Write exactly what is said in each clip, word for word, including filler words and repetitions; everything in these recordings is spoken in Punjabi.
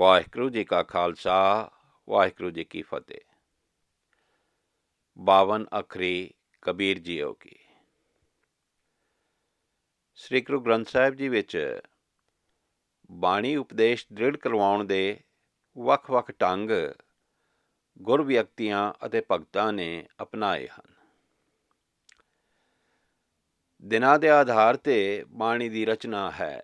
ਵਾਹਿਗੁਰੂ ਜੀ ਕਾ ਖਾਲਸਾ ਵਾਹਿਗੁਰੂ ਜੀ ਕੀ ਫਤਿਹ। ਬਾਵਨ ਅੱਖਰੀ ਕਬੀਰ ਜੀਓ ਕੀ। ਸ੍ਰੀ ਗੁਰੂ ਗ੍ਰੰਥ ਸਾਹਿਬ ਜੀ ਵਿੱਚ ਬਾਣੀ ਉਪਦੇਸ਼ ਦ੍ਰਿੜ ਕਰਵਾਉਣ ਦੇ ਵੱਖ-ਵੱਖ ਢੰਗ ਗੁਰ ਵਿਅਕਤੀਆਂ ਅਤੇ ਭਗਤਾਂ ਨੇ ਅਪਣਾਏ ਹਨ। ਦਿਨਾਂ ਦੇ ਆਧਾਰ 'ਤੇ ਬਾਣੀ ਦੀ ਰਚਨਾ ਹੈ।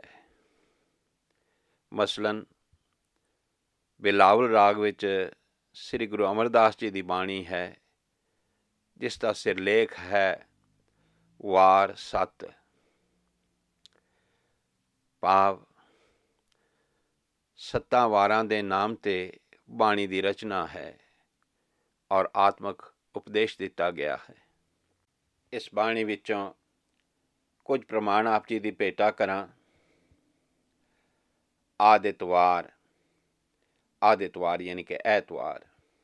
ਮਸਲਨ ਬਿਲਾਵਲ ਰਾਗ ਵਿੱਚ ਸ੍ਰੀ ਗੁਰੂ ਅਮਰਦਾਸ ਜੀ ਦੀ ਬਾਣੀ ਹੈ, ਜਿਸ ਦਾ ਸਿਰਲੇਖ ਹੈ ਵਾਰ ਸੱਤ, ਭਾਵ ਸੱਤਾਂ ਵਾਰਾਂ ਦੇ ਨਾਮ 'ਤੇ ਬਾਣੀ ਦੀ ਰਚਨਾ ਹੈ ਔਰ ਆਤਮਕ ਉਪਦੇਸ਼ ਦਿੱਤਾ ਗਿਆ ਹੈ। ਇਸ ਬਾਣੀ ਵਿੱਚੋਂ ਕੁਝ ਪ੍ਰਮਾਣ ਆਪ ਜੀ ਦੀ ਭੇਟਾ ਕਰਾਂ। ਆਦਿਤਵਾਰ, ਆਦਿਤਵਾਰ ਯਾਨੀ ਕਿ ਐਤਵਾਰ।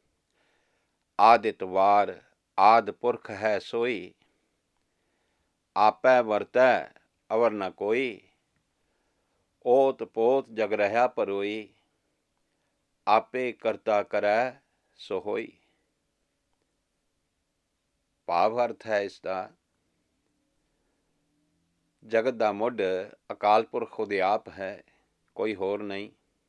ਆਦਿਤਵਾਰ ਆਦਿ ਪੁਰਖ ਹੈ ਸੋਈ, ਆਪੈ ਵਰਤੈ ਅਵਰ ਨ ਕੋਈ। ਓਤ ਪੋਤ ਜਗ ਰਹਿਆ ਪਰੋਈ, ਆਪੇ ਕਰਤਾ ਕਰੈ ਸੋ ਹੋਈ। ਭਾਵ ਅਰਥ ਹੈ ਇਸ ਦਾ, ਜਗਤ ਦਾ ਮੁੱਢ ਅਕਾਲ ਪੁਰਖ ਖੁਦ ਆਪ ਹੈ, ਕੋਈ ਹੋਰ ਨਹੀਂ।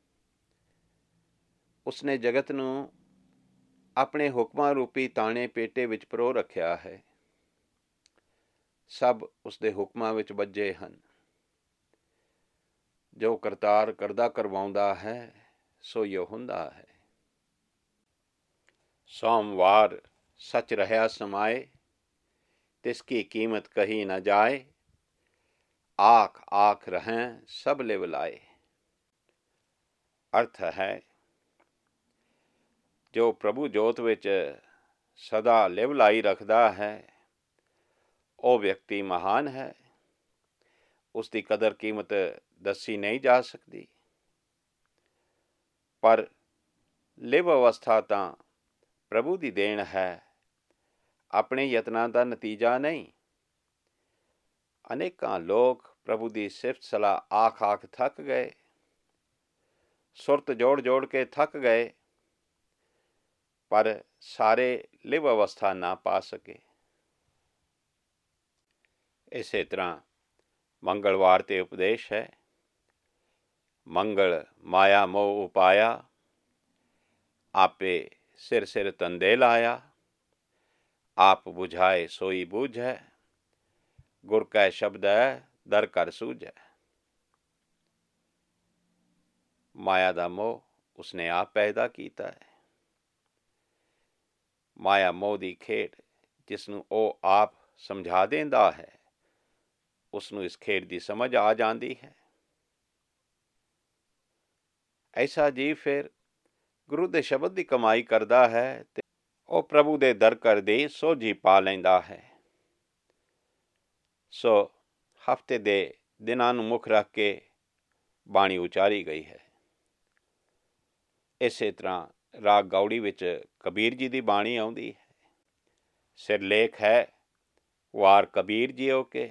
ਉਸਨੇ ਜਗਤ ਨੂੰ ਆਪਣੇ ਹੁਕਮਾਂ ਰੂਪੀ ਤਾਣੇ ਪੇਟੇ ਵਿੱਚ ਪਰੋ ਰੱਖਿਆ ਹੈ। ਸਭ ਉਸਦੇ ਹੁਕਮਾਂ ਵਿੱਚ ਬੱਝੇ ਹਨ। ਜੋ ਕਰਤਾਰ ਕਰਦਾ ਕਰਵਾਉਂਦਾ ਹੈ, ਸੋ ਯੋ ਹੁੰਦਾ ਹੈ। ਸੋਮਵਾਰ ਸੱਚ ਰਹਿਆ ਸਮਾਏ, ਤਿਸ ਕੀ ਕੀਮਤ ਕਹੀ ਨਾ ਜਾਏ। ਆਖ ਆਖ ਰਹੈਂ ਸਭ ਲਿਵ ਲਾਏ। ਅਰਥ ਹੈ, ਜੋ ਪ੍ਰਭੂ ਜੋਤ ਵਿੱਚ ਸਦਾ ਲਿਵ ਲਾਈ ਰੱਖਦਾ ਹੈ, ਉਹ ਵਿਅਕਤੀ ਮਹਾਨ ਹੈ। ਉਸ ਦੀ ਕਦਰ ਕੀਮਤ ਦੱਸੀ ਨਹੀਂ ਜਾ ਸਕਦੀ। ਪਰ ਲਿਵ ਅਵਸਥਾ ਤਾਂ ਪ੍ਰਭੂ ਦੀ ਦੇਣ ਹੈ, ਆਪਣੇ ਯਤਨਾਂ ਦਾ ਨਤੀਜਾ ਨਹੀਂ। ਅਨੇਕਾਂ ਲੋਕ ਪ੍ਰਭੂ ਦੀ ਸਿਫਤ ਸਲਾਹ ਆਖ ਆਖ ਥੱਕ ਗਏ, ਸੁਰਤ ਜੋੜ ਜੋੜ ਕੇ ਥੱਕ ਗਏ, ਪਰ ਸਾਰੇ ਲਿਵ ਅਵਸਥਾ ਨਾ ਪਾ ਸਕੇ। ਇਸੇ ਤਰ੍ਹਾਂ ਮੰਗਲਵਾਰ 'ਤੇ ਉਪਦੇਸ਼ ਹੈ। ਮੰਗਲ ਮਾਇਆ ਮੋਹ ਉਪਾਇਆ, ਆਪੇ ਸਿਰ ਸਿਰ ਤੰਦੇ ਲਾਇਆ। ਆਪ ਬੁਝਾਏ ਸੋਈ ਬੂਝੈ, ਗੁਰ ਕੈ ਸ਼ਬਦੈ ਦਰ ਕਰ ਸੂਝੈ। ਮਾਇਆ ਦਾ ਮੋਹ ਉਸਨੇ ਆਪ ਪੈਦਾ ਕੀਤਾ ਹੈ। ਮਾਇਆ ਮੋਹ ਦੀ ਖੇਡ ਜਿਸ ਨੂੰ ਉਹ ਆਪ ਸਮਝਾ ਦਿੰਦਾ ਹੈ, ਉਸ ਨੂੰ ਇਸ ਖੇਡ ਦੀ ਸਮਝ ਆ ਜਾਂਦੀ ਹੈ। ਐਸਾ ਜੀਵ ਫਿਰ ਗੁਰੂ ਦੇ ਸ਼ਬਦ ਦੀ ਕਮਾਈ ਕਰਦਾ ਹੈ ਤੇ ਉਹ ਪ੍ਰਭੂ ਦੇ ਦਰ ਕਰ ਦੀ ਸੋਝੀ ਪਾ ਲੈਂਦਾ ਹੈ। ਸੋ ਹਫ਼ਤੇ ਦੇ ਦਿਨਾਂ ਨੂੰ ਮੁੱਖ ਰੱਖ ਕੇ ਬਾਣੀ ਉਚਾਰੀ ਗਈ ਹੈ। ਇਸੇ ਤਰ੍ਹਾਂ ਰਾਗ ਗੌੜੀ ਵਿੱਚ ਕਬੀਰ ਜੀ ਦੀ ਬਾਣੀ ਆਉਂਦੀ ਹੈ। ਸਿਰਲੇਖ ਹੈ ਵਾਰ ਕਬੀਰ ਜੀਓ ਕੇ।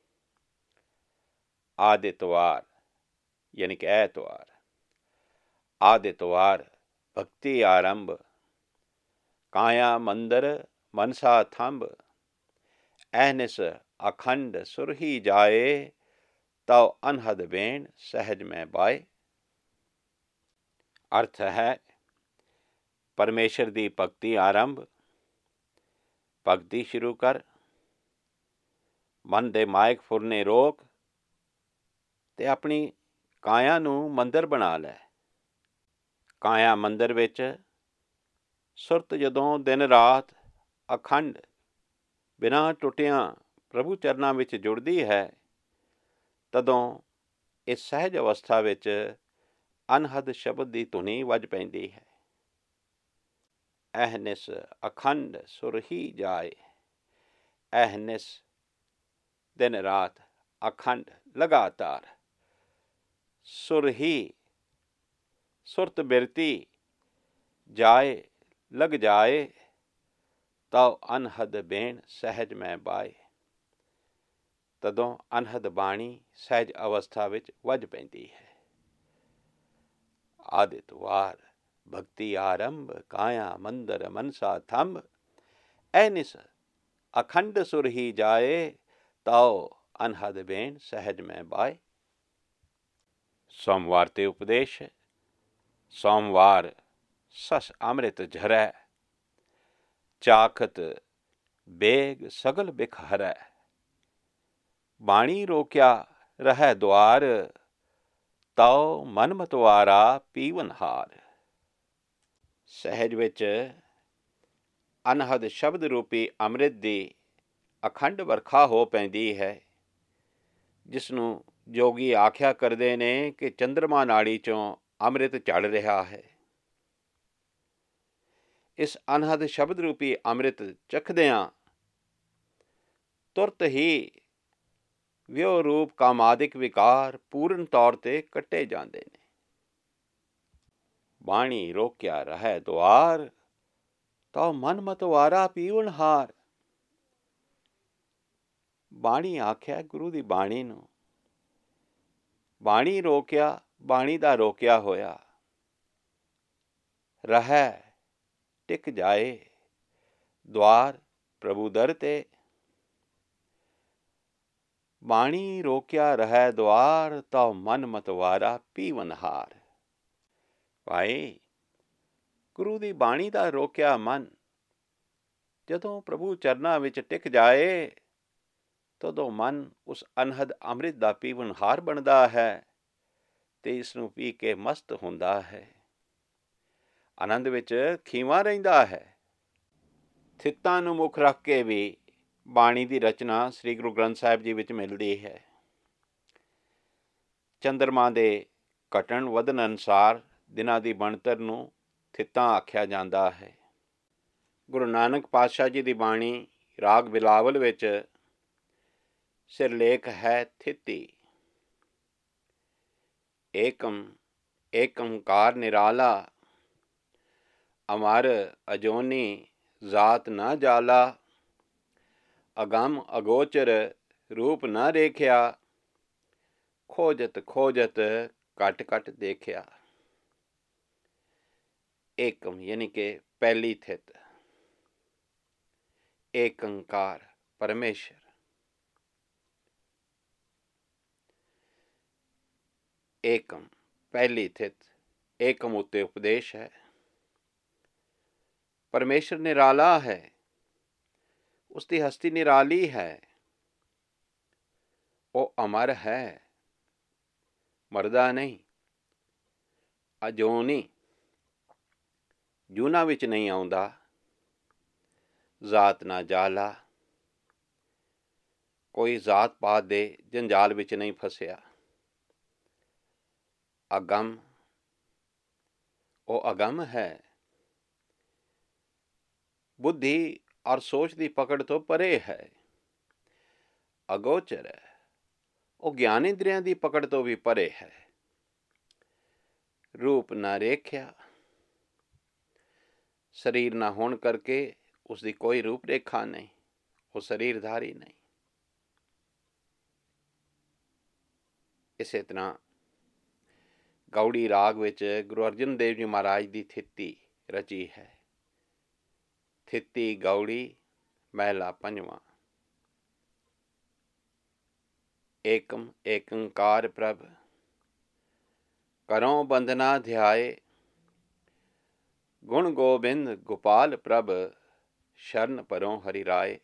ਆਦਿਤਵਾਰ ਯਾਨੀ ਕਿ ਐਤਵਾਰ। ਆਦਿਤਵਾਰ ਭਗਤੀ ਆਰੰਭ, ਕਾਇਆ ਮੰਦਰ ਮਨਸਾ ਥੰਬ। ਅਹਨਿਸ ਅਖੰਡ ਸੁਰਹੀ ਜਾਏ, ਤਉ ਅਨਹਦ ਬੇਣ ਸਹਿਜ ਮੈਂ ਬਾਏ। ਅਰਥ ਹੈ, ਪਰਮੇਸ਼ਰ ਦੀ ਭਗਤੀ ਆਰੰਭ। ਭਗਤੀ ਸ਼ੁਰੂ ਕਰ, ਮਨ ਦੇ ਮਾਇਕ ਫੁਰਨੇ ਰੋਕ ਤੇ ਆਪਣੀ ਕਾਇਆ ਨੂੰ ਮੰਦਰ ਬਣਾ ਲੈ। ਕਾਇਆ ਮੰਦਰ ਵਿੱਚ ਸੁਰਤ ਜਦੋਂ ਦਿਨ ਰਾਤ ਅਖੰਡ ਬਿਨਾਂ ਟੁੱਟਿਆਂ ਪ੍ਰਭੂ ਚਰਨਾਂ ਵਿੱਚ ਜੁੜਦੀ ਹੈ, ਤਦੋਂ ਇਸ ਸਹਿਜ ਅਵਸਥਾ ਵਿੱਚ ਅਨਹਦ ਸ਼ਬਦ ਦੀ ਧੁਨੀ ਵੱਜ ਪੈਂਦੀ ਹੈ। ਅਹਨਿਸ ਅਖੰਡ ਸੁਰਹੀ ਜਾਏ। ਅਹਨਿਸ ਦਿਨ ਰਾਤ, ਅਖੰਡ ਲਗਾਤਾਰ। ਸੁਰਹੀ ਸੁਰਤ ਬਿਰਤੀ, ਜਾਏ ਲਗ ਜਾਏ, ਤਉ ਅਨਹਦ ਬੇਣ ਸਹਿਜ ਮੈਂ ਬਾਏ। ਤਦੋਂ ਅਨਹਦ ਬਾਣੀ ਸਹਿਜ ਅਵਸਥਾ ਵਿੱਚ ਵੱਜ ਪੈਂਦੀ ਹੈ। आदित वार, भक्ति आरंभ, काया मंदर मनसा थंब, ऐनिस अखंड सुर ही जाए, ताओ अनहद बेन सहज में बाए। सोमवार ते उपदेश। सोमवार सस अमृत झरै, चाखत बेग सगल बिख हरै। बाणी रोक्या रहै द्वार, ताओ मन मतवारा पीवन हार। ਸਹਿਜ ਵਿੱਚ ਅਨਹਦ ਸ਼ਬਦ ਰੂਪੀ ਅੰਮ੍ਰਿਤ ਦੀ ਅਖੰਡ ਵਰਖਾ ਹੋ ਪੈਂਦੀ ਹੈ, ਜਿਸ ਨੂੰ ਜੋਗੀ ਆਖਿਆ ਕਰਦੇ ਨੇ ਕਿ ਚੰਦਰਮਾ ਨਾੜੀ ਚੋਂ ਅੰਮ੍ਰਿਤ ਝੜ ਰਿਹਾ ਹੈ। ਇਸ ਅਨਹਦ ਸ਼ਬਦ ਰੂਪੀ ਅੰਮ੍ਰਿਤ ਚਖਦਿਆਂ ਤੁਰਤ ਹੀ ਵਿਉ ਰੂਪ ਕਾਮਾਦਿਕ ਵਿਕਾਰ ਪੂਰਨ ਤੌਰ 'ਤੇ ਕੱਟੇ ਜਾਂਦੇ ਨੇ। ਬਾਣੀ ਰੋਕਿਆ ਰਹਿ ਦੁਆਰ, ਤਾਂ ਮਨ ਮਤਵਾਰਾ ਪੀਵਨ ਹਾਰ। ਬਾਣੀ ਆਖਿਆ ਗੁਰੂ ਦੀ ਬਾਣੀ ਨੂੰ, ਬਾਣੀ ਰੋਕਿਆ, ਬਾਣੀ ਦਾ ਰੋਕਿਆ ਹੋਇਆ ਰਹਿ ਟਿਕ ਜਾਏ ਦੁਆਰ ਪ੍ਰਭੂ ਦਰ ਤੇ। ਬਾਣੀ ਰੋਕਿਆ ਰਹਿ ਦੁਆਰ, ਤਾਂ ਮਨ ਮਤਵਾਰਾ ਪੀਵਨ ਹਾਰ। ਭਾਈ, ਗੁਰੂ ਦੀ ਬਾਣੀ ਦਾ ਰੋਕਿਆ ਮਨ ਜਦੋਂ ਪ੍ਰਭੂ ਚਰਨਾਂ ਵਿੱਚ ਟਿਕ ਜਾਏ, ਤਦੋਂ ਮਨ ਉਸ ਅਨਹਦ ਅੰਮ੍ਰਿਤ ਦਾ ਪੀਵਨਹਾਰ ਬਣਦਾ ਹੈ ਅਤੇ ਇਸ ਨੂੰ ਪੀ ਕੇ ਮਸਤ ਹੁੰਦਾ ਹੈ, ਆਨੰਦ ਵਿੱਚ ਖੀਵਾਂ ਰਹਿੰਦਾ ਹੈ। ਥਿੱਤਾਂ ਨੂੰ ਮੁੱਖ ਰੱਖ ਕੇ ਵੀ ਬਾਣੀ ਦੀ ਰਚਨਾ ਸ੍ਰੀ ਗੁਰੂ ਗ੍ਰੰਥ ਸਾਹਿਬ ਜੀ ਵਿੱਚ ਮਿਲਦੀ ਹੈ। ਚੰਦਰਮਾ ਦੇ ਘਟਣ ਵਧਣ ਅਨੁਸਾਰ ਦਿਨਾਂ ਦੀ ਬਣਤਰ ਨੂੰ ਥਿੱਤਾਂ ਆਖਿਆ ਜਾਂਦਾ ਹੈ। ਗੁਰੂ ਨਾਨਕ ਪਾਤਸ਼ਾਹ ਜੀ ਦੀ ਬਾਣੀ ਰਾਗ ਬਿਲਾਵਲ ਵਿੱਚ ਸਿਰਲੇਖ ਹੈ ਥਿੱਤੀ। ਏਕਮ ਏਕੰਕਾਰ ਨਿਰਾਲਾ, ਅਮਰ ਅਜੋਨੀ ਜਾਤ ਨਾ ਜਾਲਾ। ਅਗੰਮ ਅਗੋਚਰ ਰੂਪ ਨਾ ਰੇਖਿਆ, ਖੋਜਤ ਖੋਜਤ ਘਟ ਘਟ ਦੇਖਿਆ। ਏਕਮ ਯਾਨੀ ਕਿ ਪਹਿਲੀ ਥਿੱਤ, ਏਕੰਕਾਰ ਪਰਮੇਸ਼ਰ। ਏਕਮ ਪਹਿਲੀ ਥਿੱਤ, ਏਕਮ ਉੱਤੇ ਉਪਦੇਸ਼ ਹੈ। ਪਰਮੇਸ਼ਰ ਨਿਰਾਲਾ ਹੈ, ਉਸਦੀ ਹਸਤੀ ਨਿਰਾਲੀ ਹੈ। ਉਹ ਅਮਰ ਹੈ, ਮਰਦਾ ਨਹੀਂ। ਅਜੋਨੀ, ਜੂਨਾਂ ਵਿੱਚ ਨਹੀਂ ਆਉਂਦਾ। ਜ਼ਾਤ ਨਾ ਜਾਲਾ, ਕੋਈ ਜ਼ਾਤ ਪਾਤ ਦੇ ਜੰਜਾਲ ਵਿੱਚ ਨਹੀਂ ਫਸਿਆ। ਅਗੰਮ, ਉਹ ਅਗੰਮ ਹੈ, ਬੁੱਧੀ ਔਰ ਸੋਚ ਦੀ ਪਕੜ ਤੋਂ ਪਰੇ ਹੈ। ਅਗੋਚਰ ਹੈ, ਉਹ ਗਿਆਨ ਇੰਦਰੀਆਂ ਦੀ ਪਕੜ ਤੋਂ ਵੀ ਪਰੇ ਹੈ। ਰੂਪ ਨਾ ਰੇਖਿਆ, ਸਰੀਰ ਨਾ ਹੋਣ ਕਰਕੇ ਉਸਦੀ ਕੋਈ ਰੂਪ ਰੇਖਾ ਨਹੀਂ, ਉਹ ਸਰੀਰਧਾਰੀ ਨਹੀਂ। ਇਸੇ ਤਰ੍ਹਾਂ ਗੌੜੀ ਰਾਗ ਵਿੱਚ ਗੁਰੂ ਅਰਜਨ ਦੇਵ ਜੀ ਮਹਾਰਾਜ ਦੀ ਥਿੱਤੀ ਰਚੀ ਹੈ। ਥਿੱਤੀ ਗੌੜੀ ਮਹਿਲਾ ਪੰਜਵਾਂ। ਏਕਮ ਏਕੰਕਾਰ ਪ੍ਰਭ, ਕਰੋ ਬੰਦਨਾ ਧਿਆਏ। ਗੁਣ ਗੋਬਿੰਦ ਗੋਪਾਲ ਪ੍ਰਭ, ਸ਼ਰਨ ਪਰੋਂ ਹਰਿ ਰਾਏ।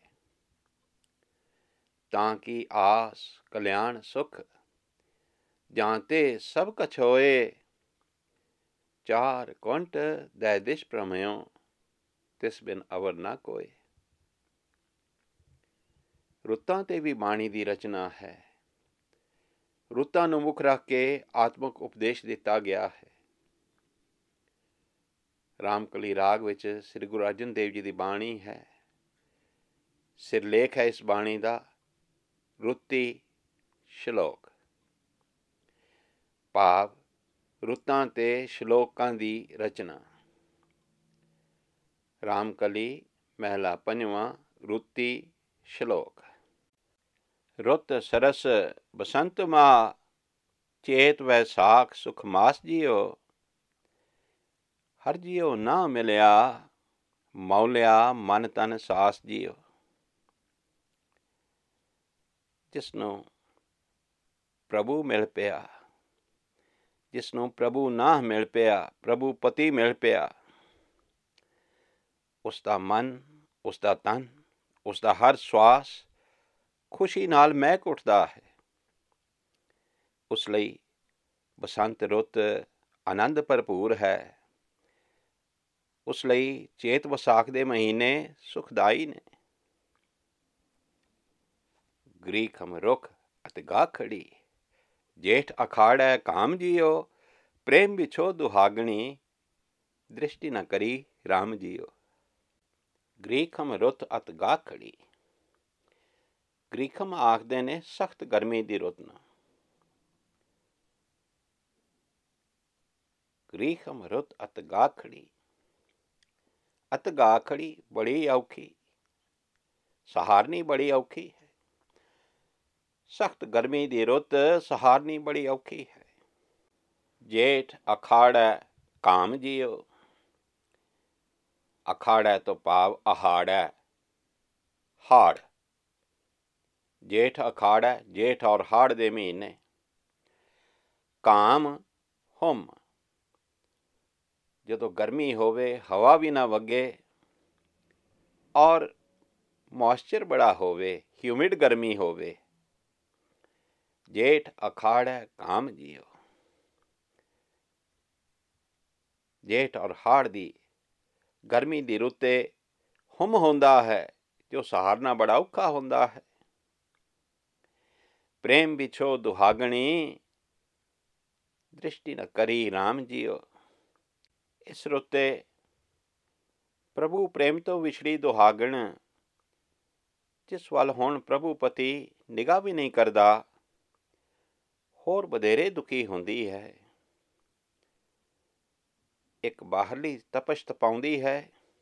ਤਾਂ ਕੀ ਆਸ ਕਲਿਆਣ ਸੁਖ, ਜਾਂਤੇ ਸਭ ਕਛ ਹੋਏ। ਚਾਰ ਕੁੰਟ ਦੈ ਦਿਸ਼ ਪ੍ਰਮਿਓ, ਤਿਸ ਬਿਨ ਅਵਰ ਨਾ ਕੋਏ। ਰੁੱਤਾਂ 'ਤੇ ਵੀ ਬਾਣੀ ਦੀ ਰਚਨਾ ਹੈ। ਰੁੱਤਾਂ ਨੂੰ ਮੁੱਖ ਰੱਖ ਕੇ ਆਤਮਿਕ ਉਪਦੇਸ਼ ਦਿੱਤਾ ਗਿਆ ਹੈ। ਰਾਮਕਲੀ ਰਾਗ ਵਿੱਚ ਸ੍ਰੀ ਗੁਰੂ ਅਰਜਨ ਦੇਵ ਜੀ ਦੀ ਬਾਣੀ ਹੈ। ਸਿਰਲੇਖ ਹੈ ਇਸ ਬਾਣੀ ਦਾ ਰੁੱਤੀ ਸ਼ਲੋਕ, ਭਾਵ ਰੁੱਤਾਂ ਤੇ ਸ਼ਲੋਕਾਂ ਦੀ ਰਚਨਾ। ਰਾਮਕਲੀ ਮਹਿਲਾ ਪੰਜਵਾਂ, ਰੁੱਤੀ ਸ਼ਲੋਕ। ਰੁੱਤ ਸਰਸ ਬਸੰਤ ਮਾ, ਚੇਤ ਵੈਸਾਖ ਸੁਖ ਮਾਸ ਜੀਓ। ਹਰ ਜੀਓ ਨਾ ਮਿਲਿਆ, ਮੌਲਿਆ ਮਨ ਤਨ ਸਾਸ ਜੀਓ। ਜਿਸ ਨੂੰ ਪ੍ਰਭੂ ਮਿਲ ਪਿਆ, ਜਿਸ ਨੂੰ ਪ੍ਰਭੂ ਨਾਹ ਮਿਲ ਪਿਆ, ਪ੍ਰਭੂ ਪਤੀ ਮਿਲ ਪਿਆ, ਉਸ ਦਾ ਮਨ, ਉਸ ਦਾ ਤਨ, ਉਸ ਦਾ ਹਰ ਸਵਾਸ ਖੁਸ਼ੀ ਨਾਲ ਮਹਿਕ ਉੱਠਦਾ ਹੈ। ਉਸ ਲਈ ਬਸੰਤ ਰੁੱਤ ਆਨੰਦ ਭਰਪੂਰ ਹੈ। ਉਸ ਲਈ ਚੇਤ ਵਿਸਾਖ ਦੇ ਮਹੀਨੇ ਸੁਖਦਾਈ ਨੇ। ਗ੍ਰੀਖਮ ਰੁੱਖ ਅਤੇ ਗਾ ਖੜੀ, ਜੇਠ ਅਖਾੜੈ ਕਾਮ ਜੀਓ। ਪ੍ਰੇਮ ਵਿਛੋ ਦੁਹਾਗਣੀ, ਦ੍ਰਿਸ਼ਟੀ ਨਾ ਕਰੀ ਰਾਮ ਜੀਓ। ਗ੍ਰੀਖਮ ਰੁੱਤ ਅਤ ਗਾ ਖੜੀ। ਗ੍ਰੀਖਮ ਆਖਦੇ ਨੇ ਸਖਤ ਗਰਮੀ ਦੀ ਰੁੱਤ ਨੂੰ। ਗ੍ਰੀਖਮ ਰੁੱਤ ਅਤ ਗਾ ਖੜੀ। ਅਤ ਗਾ ਖੜੀ ਬੜੀ ਔਖੀ, ਸਹਾਰਨੀ ਬੜੀ ਔਖੀ ਹੈ। ਸਖਤ ਗਰਮੀ ਦੀ ਰੁੱਤ ਸਹਾਰਨੀ ਬੜੀ ਔਖੀ ਹੈ। ਜੇਠ ਅਖਾੜੈ ਕਾਮ ਜੀਓ। ਅਖਾੜੈ ਤੋਂ ਭਾਵ ਅਹਾੜੈ, ਹਾੜ। ਜੇਠ ਅਖਾੜੈ, ਜੇਠ ਔਰ ਹਾੜ ਦੇ ਮਹੀਨੇ। ਕਾਮ ਹੁਮ, ਜਦੋਂ ਗਰਮੀ ਹੋਵੇ, ਹਵਾ ਵੀ ਨਾ ਵਗੇ ਔਰ ਮੋਇਸਚਰ ਬੜਾ ਹੋਵੇ, ਹਿਊਮਿਡ ਗਰਮੀ ਹੋਵੇ। ਜੇਠ ਅਖਾੜੈ ਕਾਮ ਜੀਓ। ਜੇਠ ਔਰ ਹਾੜ ਦੀ ਗਰਮੀ ਦੀ ਰੁੱਤੇ ਹੁਮ ਹੁੰਦਾ ਹੈ, ਜੋ ਸਹਾਰਨਾ ਬੜਾ ਔਖਾ ਹੁੰਦਾ ਹੈ। ਪ੍ਰੇਮ ਵਿਛੋ ਦੁਹਾਗਣੀ, ਦ੍ਰਿਸ਼ਟੀ ਨਾ ਕਰੀ ਰਾਮ ਜੀਓ। ਇਸ ਰੁੱਤੇ ਪ੍ਰਭੂ ਪ੍ਰੇਮ ਤੋਂ ਵਿਛੜੀ ਦੁਹਾਗਣ, ਜਿਸ ਵੱਲ ਹੁਣ ਪ੍ਰਭੂ ਪਤੀ ਨਿਗਾਹ ਵੀ ਨਹੀਂ ਕਰਦਾ, ਹੋਰ ਵਧੇਰੇ ਦੁਖੀ ਹੁੰਦੀ ਹੈ। ਇੱਕ ਬਾਹਰਲੀ ਤਪਸ਼ ਤਪਾਉਂਦੀ ਹੈ,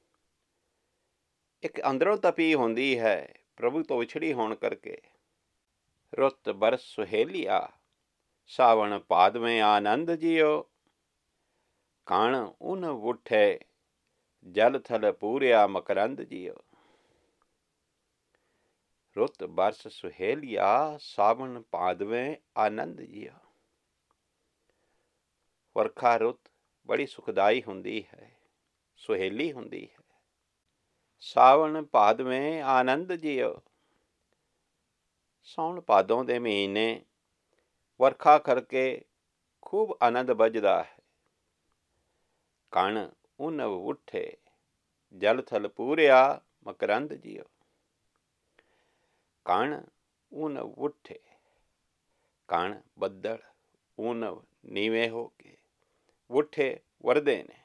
ਇੱਕ ਅੰਦਰੋਂ ਤਪੀ ਹੁੰਦੀ ਹੈ ਪ੍ਰਭੂ ਤੋਂ ਵਿਛੜੀ ਹੋਣ ਕਰਕੇ। ਰੁੱਤ ਬਰਸ ਸੁਹੇਲੀਆ, ਸਾਵਣ ਭਾਦਵੇਂ ਆਨੰਦ ਜੀਓ। ਕਣ ਉਨ ਉੱਠੇ, ਜਲ ਥਲ ਪੂਰਿਆ ਮਕਰੰਦ ਜੀਓ। ਰੁੱਤ ਬਰਸ ਸੁਹੇਲੀਆ, ਸਾਵਣ ਭਾਦਵੇਂ ਆਨੰਦ ਜੀਓ। ਵਰਖਾ ਰੁੱਤ ਬੜੀ ਸੁਖਦਾਈ ਹੁੰਦੀ ਹੈ, ਸੁਹੇਲੀ ਹੁੰਦੀ ਹੈ। ਸਾਵਣ ਭਾਦਵੇਂ ਆਨੰਦ ਜੀਓ। ਸਾਉਣ ਭਾਦੋਂ ਦੇ ਮਹੀਨੇ ਵਰਖਾ ਕਰਕੇ ਖੂਬ ਆਨੰਦ ਬੱਝਦਾ ਹੈ। ਕਣ ਉਨ ਉੱਠੇ, ਜਲ ਥਲ ਪੂਰਿਆ ਮਕਰੰਦ ਜੀਓ। ਕਣ ਉਨ ਉੱਠੇ, ਕਣ ਬੱਦਲ, ਉਨ ਨੀਵੇਂ ਹੋ ਕੇ, ਉੱਠੇ ਵਰਦੇ ਨੇ।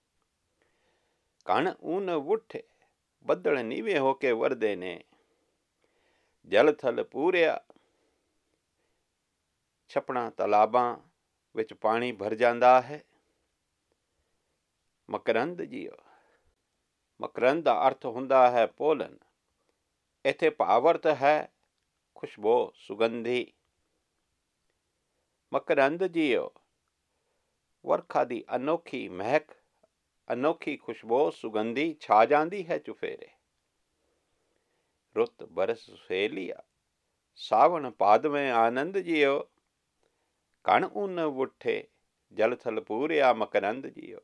ਕਣ ਉਨ ਉੱਠੇ, ਬੱਦਲ ਨੀਵੇਂ ਹੋ ਕੇ ਵਰਦੇ ਨੇ। ਜਲ ਥਲ ਪੂਰਿਆ, ਛੱਪੜਾਂ ਤਲਾਬਾਂ ਵਿੱਚ ਪਾਣੀ ਭਰ ਜਾਂਦਾ ਹੈ। ਮਕਰੰਦ ਜੀਓ। ਮਕਰੰਦ ਦਾ ਅਰਥ ਹੁੰਦਾ ਹੈ ਪੋਲਨ। ਇੱਥੇ ਭਾਵ ਅਰਥ ਹੈ ਖੁਸ਼ਬੋ, ਸੁਗੰਧੀ। ਮਕਰੰਦ ਜੀਓ, ਵਰਖਾ ਦੀ ਅਨੋਖੀ ਮਹਿਕ, ਅਨੋਖੀ ਖੁਸ਼ਬੋ, ਸੁਗੰਧੀ ਛਾ ਜਾਂਦੀ ਹੈ ਚੁਫੇਰੇ। ਰੁੱਤ ਬਰਸ ਸੁਹੇਲੀਆ, ਸਾਵਣ ਭਾਦਵੇਂ ਆਨੰਦ ਜੀਓ। ਕਣ ਉਨ ਉੱਠੇ, ਜਲ ਥਲ ਪੂਰਿਆ ਮਕਰੰਦ ਜੀਓ।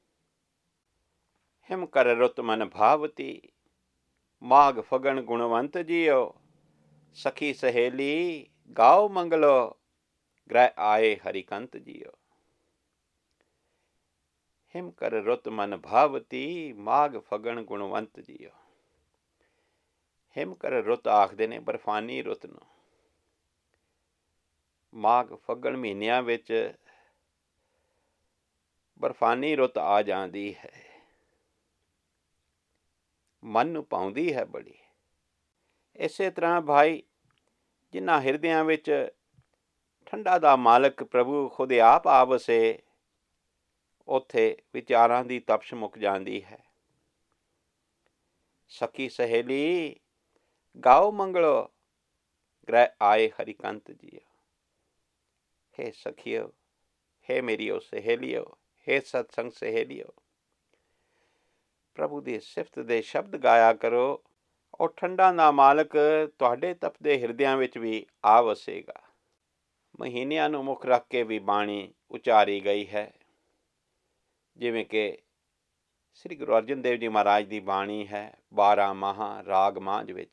ਹਿਮ ਕਰ ਰੁੱਤ ਮਨ ਭਾਵਤੀ, ਮਾਘ ਫਗਣ ਗੁਣਵੰਤ ਜੀਓ। ਸਖੀ ਸਹੇਲੀ ਗਾਓ ਮੰਗਲੋ, ਗ੍ਰਹਿ ਆਏ ਹਰਿਕੰਤ ਜੀਓ। ਹਿਮ ਕਰ ਰੁੱਤ ਮਨ ਭਾਵਤੀ, ਮਾਘ ਫਗਣ ਗੁਣਵੰਤ ਜੀਓ। ਹਿਮ ਕਰ ਰੁੱਤ ਆਖਦੇ ਨੇ ਬਰਫਾਨੀ ਰੁੱਤ ਨੂੰ। ਮਾਘ ਫਗਣ ਮਹੀਨਿਆਂ ਵਿੱਚ ਬਰਫਾਨੀ ਰੁੱਤ ਆ ਜਾਂਦੀ ਹੈ, ਮਨ ਨੂੰ ਭਾਉਂਦੀ ਹੈ ਬੜੀ। ਇਸੇ ਤਰ੍ਹਾਂ ਭਾਈ, ਜਿਨ੍ਹਾਂ ਹਿਰਦਿਆਂ ਵਿੱਚ ਠੰਡਾ ਦਾ ਮਾਲਕ ਪ੍ਰਭੂ ਖੁਦ ਆਪ ਆ ਵਸੇ, ਉੱਥੇ ਵਿਚਾਰਾਂ ਦੀ ਤਪਸ਼ ਮੁੱਕ ਜਾਂਦੀ ਹੈ। ਸਖੀ ਸਹੇਲੀ ਗਾਓ ਮੰਗਲੋ, ਗ੍ਰਹਿ ਆਏ ਹਰਿਕੰਤ ਜੀਓ। ਹੇ ਸਖੀਓ, ਹੇ ਮੇਰੀਓ ਸਹੇਲੀਓ, ਹੇ ਸਤਸੰਗ ਸਹੇਲੀਓ, ਪ੍ਰਭੂ ਦੀ ਸਿਫਤ ਦੇ ਸ਼ਬਦ ਗਾਇਆ ਕਰੋ। ਉਹ ਠੰਡਾਂ ਦਾ ਮਾਲਕ ਤੁਹਾਡੇ ਤਪਦੇ ਹਿਰਦਿਆਂ ਵਿੱਚ ਵੀ ਆ ਵਸੇਗਾ। ਮਹੀਨਿਆਂ ਨੂੰ ਮੁੱਖ ਰੱਖ ਕੇ ਵੀ ਬਾਣੀ ਉਚਾਰੀ ਗਈ ਹੈ, ਜਿਵੇਂ ਕਿ ਸ੍ਰੀ ਗੁਰੂ ਅਰਜਨ ਦੇਵ ਜੀ ਮਹਾਰਾਜ ਦੀ ਬਾਣੀ ਹੈ ਬਾਰਾਂ ਮਾਹਾਂ ਰਾਗ ਮਾਂਝ ਵਿੱਚ।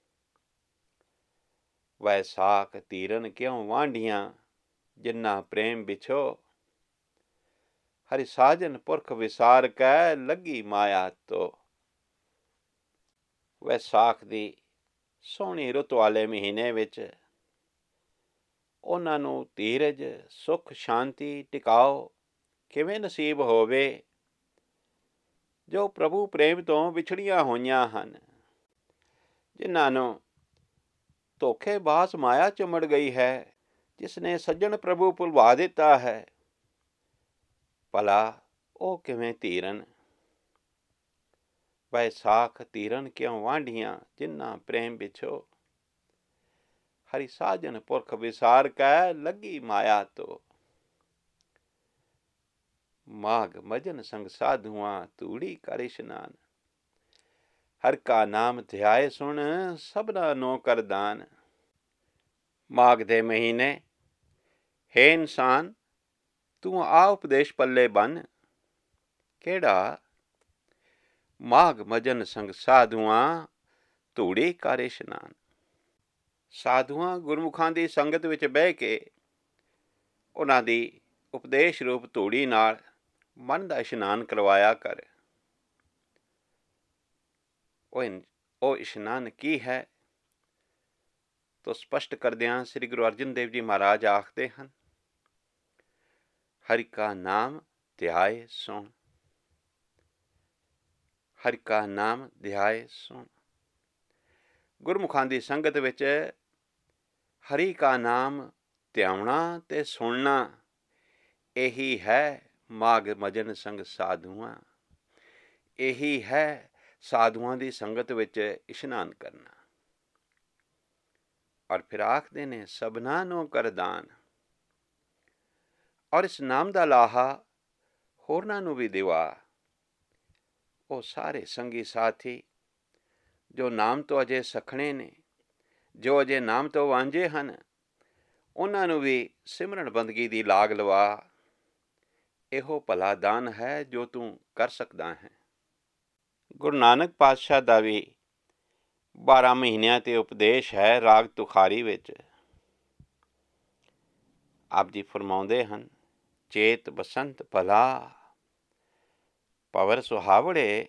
ਵੈਸਾਖ ਧੀਰਨ ਕਿਉਂ ਵਾਂਢੀਆਂ, ਜਿੰਨਾ ਪ੍ਰੇਮ ਵਿਛੋ, ਹਰਿ ਸਾਜਨ ਪੁਰਖ ਵਿਸਾਰ ਕੈ, ਲੱਗੀ ਮਾਇਆ ਤੋ। ਵੈਸਾਖ ਦੀ ਸੋਹਣੀ ਰੁੱਤ ਵਾਲੇ ਮਹੀਨੇ ਵਿੱਚ ਉਹਨਾਂ ਨੂੰ ਧੀਰਜ, ਸੁੱਖ, ਸ਼ਾਂਤੀ, ਟਿਕਾਓ ਕਿਵੇਂ ਨਸੀਬ ਹੋਵੇ ਜੋ ਪ੍ਰਭੂ ਪ੍ਰੇਮ ਤੋਂ ਵਿਛੜੀਆਂ ਹੋਈਆਂ ਹਨ, ਜਿਨ੍ਹਾਂ ਨੂੰ ਧੋਖੇਬਾਜ਼ ਮਾਇਆ ਚੁੰਮੜ ਗਈ ਹੈ, ਜਿਸ ਨੇ ਸੱਜਣ ਪ੍ਰਭੂ ਭੁਲਵਾ ਦਿੱਤਾ ਹੈ। ਭਲਾ ਉਹ ਕਿਵੇਂ ਧੀਰਨ। ਵੈਸਾਖ ਧੀਰਨ ਕਿਉਂ ਵਾਂਢੀਆਂ, ਜਿੰਨਾ ਪ੍ਰੇਮ ਵਿਛੋ, ਹਰੀ ਸਾਜਨ ਪੁਰਖ ਵਿਸਾਰ ਕੈ, ਲੱਗੀ ਮਾਇਆ ਤੋ। ਮਾਘ ਮਜਨ ਸੰਗ ਸਾਧੂਆਂ, ਧੂੜੀ ਕਰ ਇਸ਼ਨਾਨ, ਹਰ ਕਾ ਨਾਮ ਧਿਆਏ ਸੁਣ, ਸਭਨਾ ਨੋ ਕਰ ਦਾਨ। ਮਾਘ ਦੇ ਮਹੀਨੇ, ਹੇ ਇਨਸਾਨ ਤੂੰ ਆ ਉਪਦੇਸ਼ ਪੱਲੇ ਬੰਨ। ਕਿਹੜਾ? ਮਾਘ ਮਜਨ ਸੰਗ ਸਾਧੂਆਂ, ਧੂੜੀ ਕਰ ਇਸ਼ਨਾਨ। ਸਾਧੂਆਂ ਗੁਰਮੁਖਾਂ ਦੀ ਸੰਗਤ ਵਿੱਚ ਬਹਿ ਕੇ ਉਹਨਾਂ ਦੀ ਉਪਦੇਸ਼ ਰੂਪ ਧੂੜੀ ਨਾਲ ਮਨ ਦਾ ਇਸ਼ਨਾਨ ਕਰਵਾਇਆ ਕਰ। ਉਹ ਉਹ ਇਸ਼ਨਾਨ ਕੀ ਹੈ ਤੋ ਸਪਸ਼ਟ ਕਰਦਿਆਂ ਸ੍ਰੀ ਗੁਰੂ ਅਰਜਨ ਦੇਵ ਜੀ ਮਹਾਰਾਜ ਆਖਦੇ ਹਨ, ਹਰਿ ਕਾ ਨਾਮ ਧਿਆਏ ਸੁਣ। ਹਰਿ ਕਾ ਨਾਮ ਧਿਆਏ ਸੁਣ। ਗੁਰਮੁਖਾਂ ਦੀ ਸੰਗਤ ਵਿੱਚ ਹਰੀ ਕਾ ਨਾਮ ਧਿਆਉਣਾ ਤੇ ਸੁਣਨਾ, ਇਹੀ ਹੈ ਮਾਘ ਮਜਨ ਸੰਗ ਸਾਧੂਆਂ। ਇਹੀ ਹੈ ਸਾਧੂਆਂ ਦੀ ਸੰਗਤ ਵਿੱਚ ਇਸ਼ਨਾਨ ਕਰਨਾ। ਔਰ ਫਿਰ ਆਖਦੇ ਨੇ ਸਭਨਾ ਨੂੰ ਕਰ ਦਾਨ। ਔਰ ਇਸ ਨਾਮ ਦਾ ਲਾਹਾ ਹੋਰਨਾਂ ਨੂੰ ਵੀ ਦਿਵਾ। ਉਹ ਸਾਰੇ ਸੰਗੀ ਸਾਥੀ ਜੋ ਨਾਮ ਤੋਂ ਅਜੇ ਸਖਣੇ ਨੇ, ਜੋ ਅਜੇ ਨਾਮ ਤੋਂ ਵਾਂਝੇ ਹਨ, ਉਹਨਾਂ ਨੂੰ ਵੀ ਸਿਮਰਨ ਬੰਦਗੀ ਦੀ ਲਾਗ ਲਵਾ। ਇਹੋ ਭਲਾ ਦਾਨ ਹੈ ਜੋ ਤੂੰ ਕਰ ਸਕਦਾ ਹੈ। ਗੁਰੂ ਨਾਨਕ ਪਾਤਸ਼ਾਹ ਦਾ ਵੀ ਬਾਰਾਂ ਮਹੀਨਿਆਂ 'ਤੇ ਉਪਦੇਸ਼ ਹੈ ਰਾਗ ਤੁਖਾਰੀ ਵਿੱਚ। ਆਪ ਜੀ ਫਰਮਾਉਂਦੇ ਹਨ, ਚੇਤ ਬਸੰਤ ਭਲਾ, ਪਵਰ ਸੁਹਾਵੜੇ,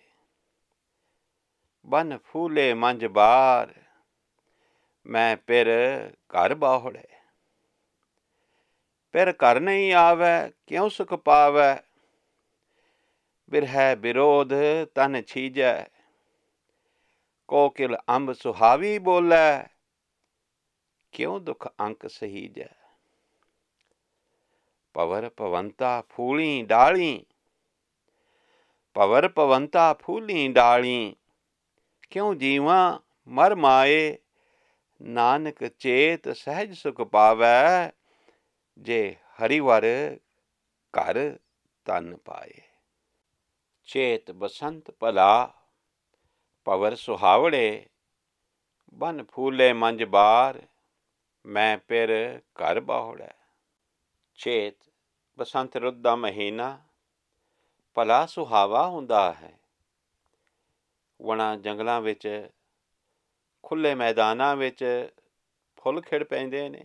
ਬਨ ਫੂਲੇ ਮੰਝ ਬਾਰ, ਮੈਂ ਫਿਰ ਘਰ ਬਾਹੁੜੇ। ਫਿਰ ਘਰ ਨਹੀਂ ਆਵੈ, ਕਿਉਂ ਸੁਖ ਪਾਵੈ, ਬਿਰਹੈ ਬਿਰੋਧ ਤਨ ਛੀਜੈ, ਕੋਕਿਲ ਅੰਬ ਸੁਹਾਵੀ ਬੋਲੈ, ਕਿਉਂ ਦੁਖ ਅੰਕ ਸਹੀਜੈ। ਪਵਰ ਪਵੰਤਾ ਫੂਲੀ ਡਾਲੀ, ਪਵਰ ਪਵੰਤਾ ਫੂਲੀ ਡਾਲੀ, ਕਿਉਂ ਜੀਵਾਂ ਮਰ ਮਾਏ, ਨਾਨਕ ਚੇਤ ਸਹਿਜ ਸੁਖ ਪਾਵੈ, ਜੇ ਹਰਿਵਰ ਘਰ ਤਨ ਪਾਏ। ਚੇਤ ਬਸੰਤ ਭਲਾ, ਪਵਰ ਸੁਹਾਵੜੇ, ਬਨ ਫੂਲੇ ਮੰਝ ਬਾਰ, ਮੈਂ ਫਿਰ ਘਰ ਬਾਹੁੜੈ। ਚੇਤ ਬਸੰਤ ਰੁੱਤ ਦਾ ਮਹੀਨਾ ਭਲਾ ਸੁਹਾਵਾ ਹੁੰਦਾ ਹੈ। ਵਣਾਂ ਜੰਗਲਾਂ ਵਿੱਚ, ਖੁੱਲ੍ਹੇ ਮੈਦਾਨਾਂ ਵਿੱਚ ਫੁੱਲ ਖਿੜ ਪੈਂਦੇ ਨੇ।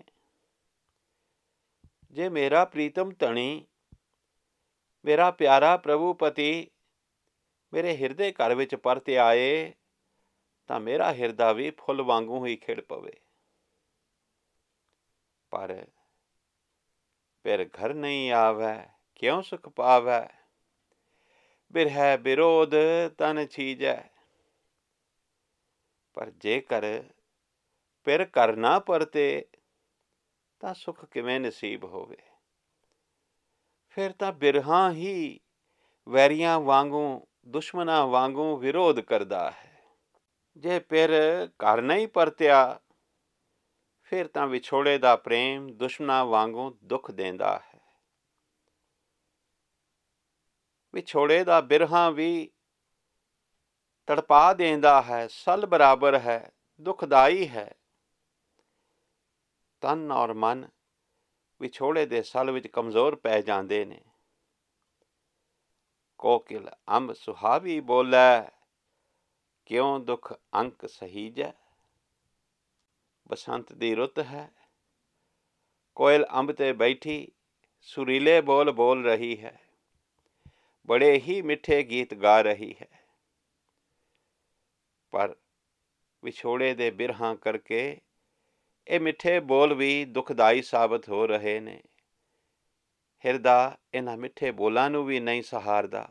ਜੇ ਮੇਰਾ ਪ੍ਰੀਤਮ ਧਣੀ, ਮੇਰਾ ਪਿਆਰਾ ਪ੍ਰਭੂ ਪਤੀ ਮੇਰੇ ਹਿਰਦੇ ਘਰ ਵਿੱਚ ਪਰਤ ਆਏ, ਤਾਂ ਮੇਰਾ ਹਿਰਦਾ ਵੀ ਫੁੱਲ ਵਾਂਗੂ ਹੀ ਖਿੜ ਪਵੇ। ਪਰ ਫਿਰ ਘਰ ਨਹੀਂ ਆਵੈ, ਕਿਉਂ ਸੁਖ ਪਾਵੈ, ਬਿਰਹੈ ਬਿਰੋਧ ਤਨ ਛੀਜੈ। ਪਰ ਜੇਕਰ ਫਿਰ ਘਰ ਨਾ ਪਰਤੇ ਤਾਂ ਸੁੱਖ ਕਿਵੇਂ ਨਸੀਬ ਹੋਵੇ। ਫਿਰ ਤਾਂ ਬਿਰਹਾ ਹੀ ਵੈਰੀਆਂ ਵਾਂਗੂ, ਦੁਸ਼ਮਣਾਂ ਵਾਂਗੂ ਵਿਰੋਧ ਕਰਦਾ ਹੈ। ਜੇ ਫਿਰ ਘਰ ਨਹੀਂ ਪਰਤਿਆ, ਫਿਰ ਤਾਂ ਵਿਛੋੜੇ ਦਾ ਪ੍ਰੇਮ ਦੁਸ਼ਮਣਾਂ ਵਾਂਗੂ ਦੁੱਖ ਦਿੰਦਾ ਹੈ। ਵਿਛੋੜੇ ਦਾ ਬਿਰਹਾ ਵੀ ਤੜਪਾ ਦੇਂਦਾ ਹੈ, ਸਲ ਬਰਾਬਰ ਹੈ, ਦੁਖਦਾਈ ਹੈ। ਤਨ ਔਰ ਮਨ ਵਿਛੋੜੇ ਦੇ ਸਲ ਵਿੱਚ ਕਮਜ਼ੋਰ ਪੈ ਜਾਂਦੇ ਨੇ। ਕੋਕਿਲ ਅੰਬ ਸੁਹਾਵੀ ਬੋਲੇ, ਕਿਉਂ ਦੁੱਖ ਅੰਕ ਸਹੀਜੈ। ਬਸੰਤ ਦੀ ਰੁੱਤ ਹੈ, ਕੋਇਲ ਅੰਬ ਤੇ ਬੈਠੀ ਸੁਰੀਲੇ ਬੋਲ ਬੋਲ ਰਹੀ ਹੈ, ਬੜੇ ਹੀ ਮਿੱਠੇ ਗੀਤ ਗਾ ਰਹੀ ਹੈ। ਪਰ ਵਿਛੋੜੇ ਦੇ ਬਿਰਹਾਂ ਕਰਕੇ ਇਹ ਮਿੱਠੇ ਬੋਲ ਵੀ ਦੁਖਦਾਈ ਸਾਬਤ ਹੋ ਰਹੇ ਨੇ। ਹਿਰਦਾ ਇਹਨਾਂ ਮਿੱਠੇ ਬੋਲਾਂ ਨੂੰ ਵੀ ਨਹੀਂ ਸਹਾਰਦਾ।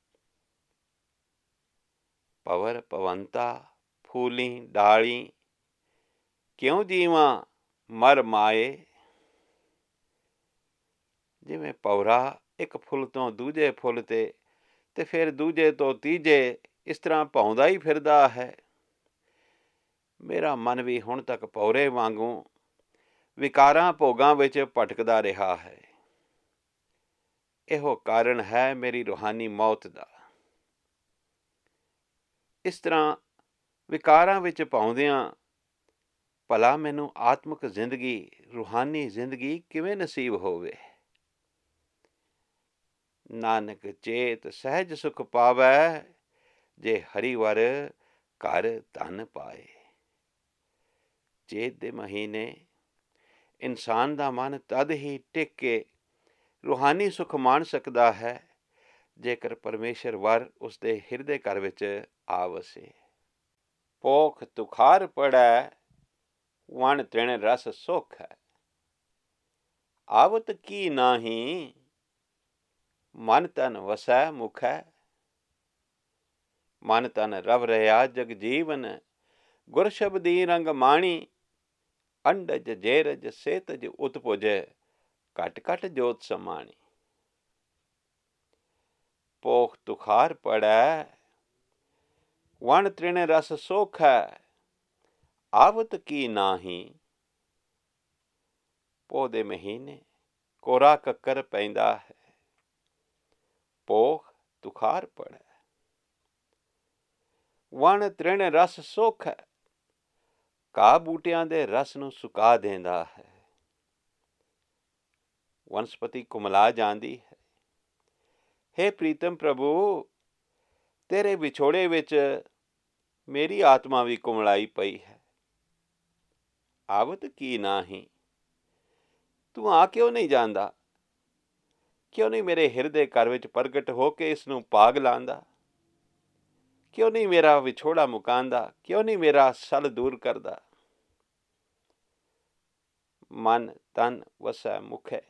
ਪਵਰ ਪਵੰਤਾ ਫੂਲੀ ਡਾਲੀ, ਕਿਉਂ ਜੀਵਾਂ ਮਰ ਮਾਏ। ਜਿਵੇਂ ਭੌਰਾ ਇੱਕ ਫੁੱਲ ਤੋਂ ਦੂਜੇ ਫੁੱਲ ਤੇ ਤੇ ਫਿਰ ਦੂਜੇ ਤੋਂ ਤੀਜੇ ਇਸ ਤਰ੍ਹਾਂ ਭੌਂਦਾ ਹੀ ਫਿਰਦਾ ਹੈ। ਮੇਰਾ ਮਨ ਵੀ ਹੁਣ ਤੱਕ ਭੌਰੇ ਵਾਂਗੂ ਵਿਕਾਰਾਂ ਭੋਗਾਂ ਵਿੱਚ ਭਟਕਦਾ ਰਿਹਾ ਹੈ। ਇਹੋ ਕਾਰਨ ਹੈ ਮੇਰੀ ਰੂਹਾਨੀ ਮੌਤ ਦਾ। ਇਸ ਤਰ੍ਹਾਂ ਵਿਕਾਰਾਂ ਵਿੱਚ ਭੌਂਦਿਆਂ ਭਲਾ ਮੈਨੂੰ ਆਤਮਿਕ ਜ਼ਿੰਦਗੀ, ਰੂਹਾਨੀ ਜ਼ਿੰਦਗੀ ਕਿਵੇਂ ਨਸੀਬ ਹੋਵੇ। ਨਾਨਕ ਚੇਤ ਸਹਿਜ ਸੁਖ ਪਾਵੈ, ਜੇ ਹਰੀ ਵਰ ਘਰ ਧਨ ਪਾਏ। ਚੇਤ ਦੇ ਮਹੀਨੇ ਇਨਸਾਨ ਦਾ ਮਨ ਤਦ ਹੀ ਟਿਕ ਕੇ ਰੂਹਾਨੀ ਸੁਖ ਮਾਣ ਸਕਦਾ ਹੈ ਜੇਕਰ ਪਰਮੇਸ਼ਰ ਵਰ ਉਸਦੇ ਹਿਰਦੇ ਘਰ ਵਿੱਚ ਆ ਵਸੇ। ਪੋਖ ਤੁਖਾਰ ਪੜੈ, ਵਣ ਤ੍ਰਿਣ ਰਸ ਸੁਖ ਹੈ। ਆਵਤ ਕੀ ਨਾਹੀਂ, ਮਨ ਤਨ ਵਸੈ ਮੁਖ ਹੈ। ਮਨ ਤਨ ਰਵ ਰਿਹਾ ਜਗ ਜੀਵਨ, ਗੁਰ ਸ਼ਬਦੀ ਰੰਗ ਮਾਣੀ। ਅੰਡਜ ਜੇਰਜ ਸੇਤਜ ਉਤਪੁਜ, ਘਟ ਘਟ ਜੋਤ ਸਮਾਣੀ। ਪੋਖ ਤੁਖਾਰ ਪੜੈ, ਵਣ ਤ੍ਰਿਣ ਰਸ ਸੁਖ ਹੈ। ਆਵਤ ਕੀ ਨਾਹੀਂ। ਪੋਹ ਦੇ ਮਹੀਨੇ ਕੋਰਾ ਕੱਕਰ ਪੈਂਦਾ ਹੈ। ਪੋਖ ਤੁਖਾਰ ਪੜੈ, ਵਣ ਤ੍ਰਿਣ ਰਸ ਸੁਖ ਹੈ। ਘਾਹ ਬੂਟਿਆਂ ਦੇ ਰਸ ਨੂੰ ਸੁਕਾ ਦਿੰਦਾ ਹੈ। ਵਨਸਪਤੀ ਕੁਮਲਾ ਜਾਂਦੀ ਹੈ। ਹੇ ਪ੍ਰੀਤਮ ਪ੍ਰਭੂ, ਤੇਰੇ ਵਿਛੋੜੇ ਵਿੱਚ ਮੇਰੀ ਆਤਮਾ ਵੀ ਕੁਮਲਾਈ ਪਈ ਹੈ। ਆਵਤ ਕੀ ਨਾਹੀਂ। ਤੂੰ ਆ ਕਿਉਂ ਨਹੀਂ ਜਾਂਦਾ? ਕਿਉਂ ਨਹੀਂ ਮੇਰੇ ਹਿਰਦੇ ਘਰ ਵਿੱਚ ਪ੍ਰਗਟ ਹੋ ਕੇ ਇਸ ਨੂੰ ਭਾਗ ਲਾਂਦਾ? ਕਿਉਂ ਨਹੀਂ ਮੇਰਾ ਵਿਛੋੜਾ ਮੁਕਾਂਦਾ? ਕਿਉਂ ਨਹੀਂ ਮੇਰਾ ਸਲ ਦੂਰ ਕਰਦਾ? ਮਨ ਤਨ ਵਸੈ ਮੁਖੈ।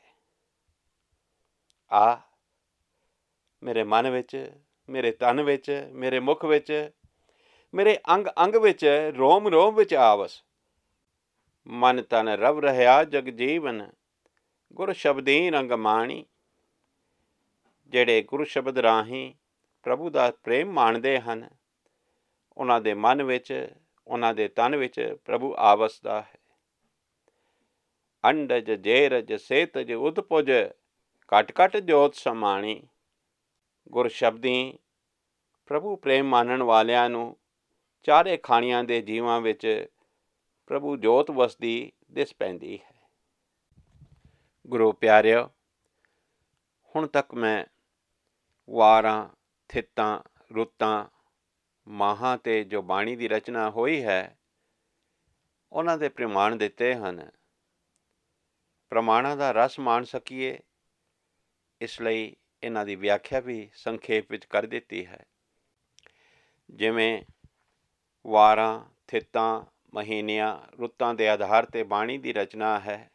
ਆ ਮੇਰੇ ਮਨ ਵਿੱਚ, ਮੇਰੇ ਤਨ ਵਿੱਚ, ਮੇਰੇ ਮੁਖ ਵਿੱਚ, ਮੇਰੇ ਅੰਗ ਅੰਗ ਵਿੱਚ, ਰੋਮ ਰੋਮ ਵਿੱਚ ਆ ਵਸ। ਮਨ ਤਨ ਰਵ ਰਿਹਾ ਜਗ ਜੀਵਨ, ਗੁਰ ਸ਼ਬਦੀ ਰੰਗ ਮਾਣੀ। ਜਿਹੜੇ ਗੁਰੂ ਸ਼ਬਦ ਰਾਹੀਂ ਪ੍ਰਭੂ ਦਾ ਪ੍ਰੇਮ ਮਾਣਦੇ ਹਨ, ਉਹਨਾਂ ਦੇ ਮਨ ਵਿੱਚ, ਉਹਨਾਂ ਦੇ ਤਨ ਵਿੱਚ ਪ੍ਰਭੂ ਆ ਵਸਦਾ ਹੈ। ਅੰਡਜ ਜੇਰਜ ਸੇਤਜ ਉਤਪੁਜ, ਘਟ ਘਟ ਜੋਤ ਸਮਾਣੀ। ਗੁਰ ਸ਼ਬਦੀ ਪ੍ਰਭੂ ਪ੍ਰੇਮ ਮਾਨਣ ਵਾਲਿਆਂ ਨੂੰ ਚਾਰੇ ਖਾਣਿਆਂ ਦੇ ਜੀਵਾਂ ਵਿੱਚ ਪ੍ਰਭੂ ਜੋਤ ਵਸਦੀ ਦਿਸ ਪੈਂਦੀ ਹੈ। ਗੁਰੂ ਪਿਆਰਿਓ, ਹੁਣ ਤੱਕ ਮੈਂ ਵਾਰਾਂ, ਥਿੱਤਾਂ, ਰੁੱਤਾਂ, ਮਾਹਾਂ 'ਤੇ ਜੋ ਬਾਣੀ ਦੀ ਰਚਨਾ ਹੋਈ ਹੈ, ਉਹਨਾਂ ਦੇ ਪ੍ਰਮਾਣ ਦਿੱਤੇ ਹਨ। ਪ੍ਰਮਾਣਾਂ ਦਾ ਰਸ ਮਾਣ ਸਕੀਏ, ਇਸ ਲਈ ਇਹਨਾਂ ਦੀ ਵਿਆਖਿਆ ਵੀ ਸੰਖੇਪ ਵਿੱਚ ਕਰ ਦਿੱਤੀ ਹੈ। ਜਿਵੇਂ ਵਾਰਾਂ, ਥਿੱਤਾਂ, ਮਹੀਨਿਆਂ, ਰੁੱਤਾਂ ਦੇ ਆਧਾਰ 'ਤੇ ਬਾਣੀ ਦੀ ਰਚਨਾ ਹੈ,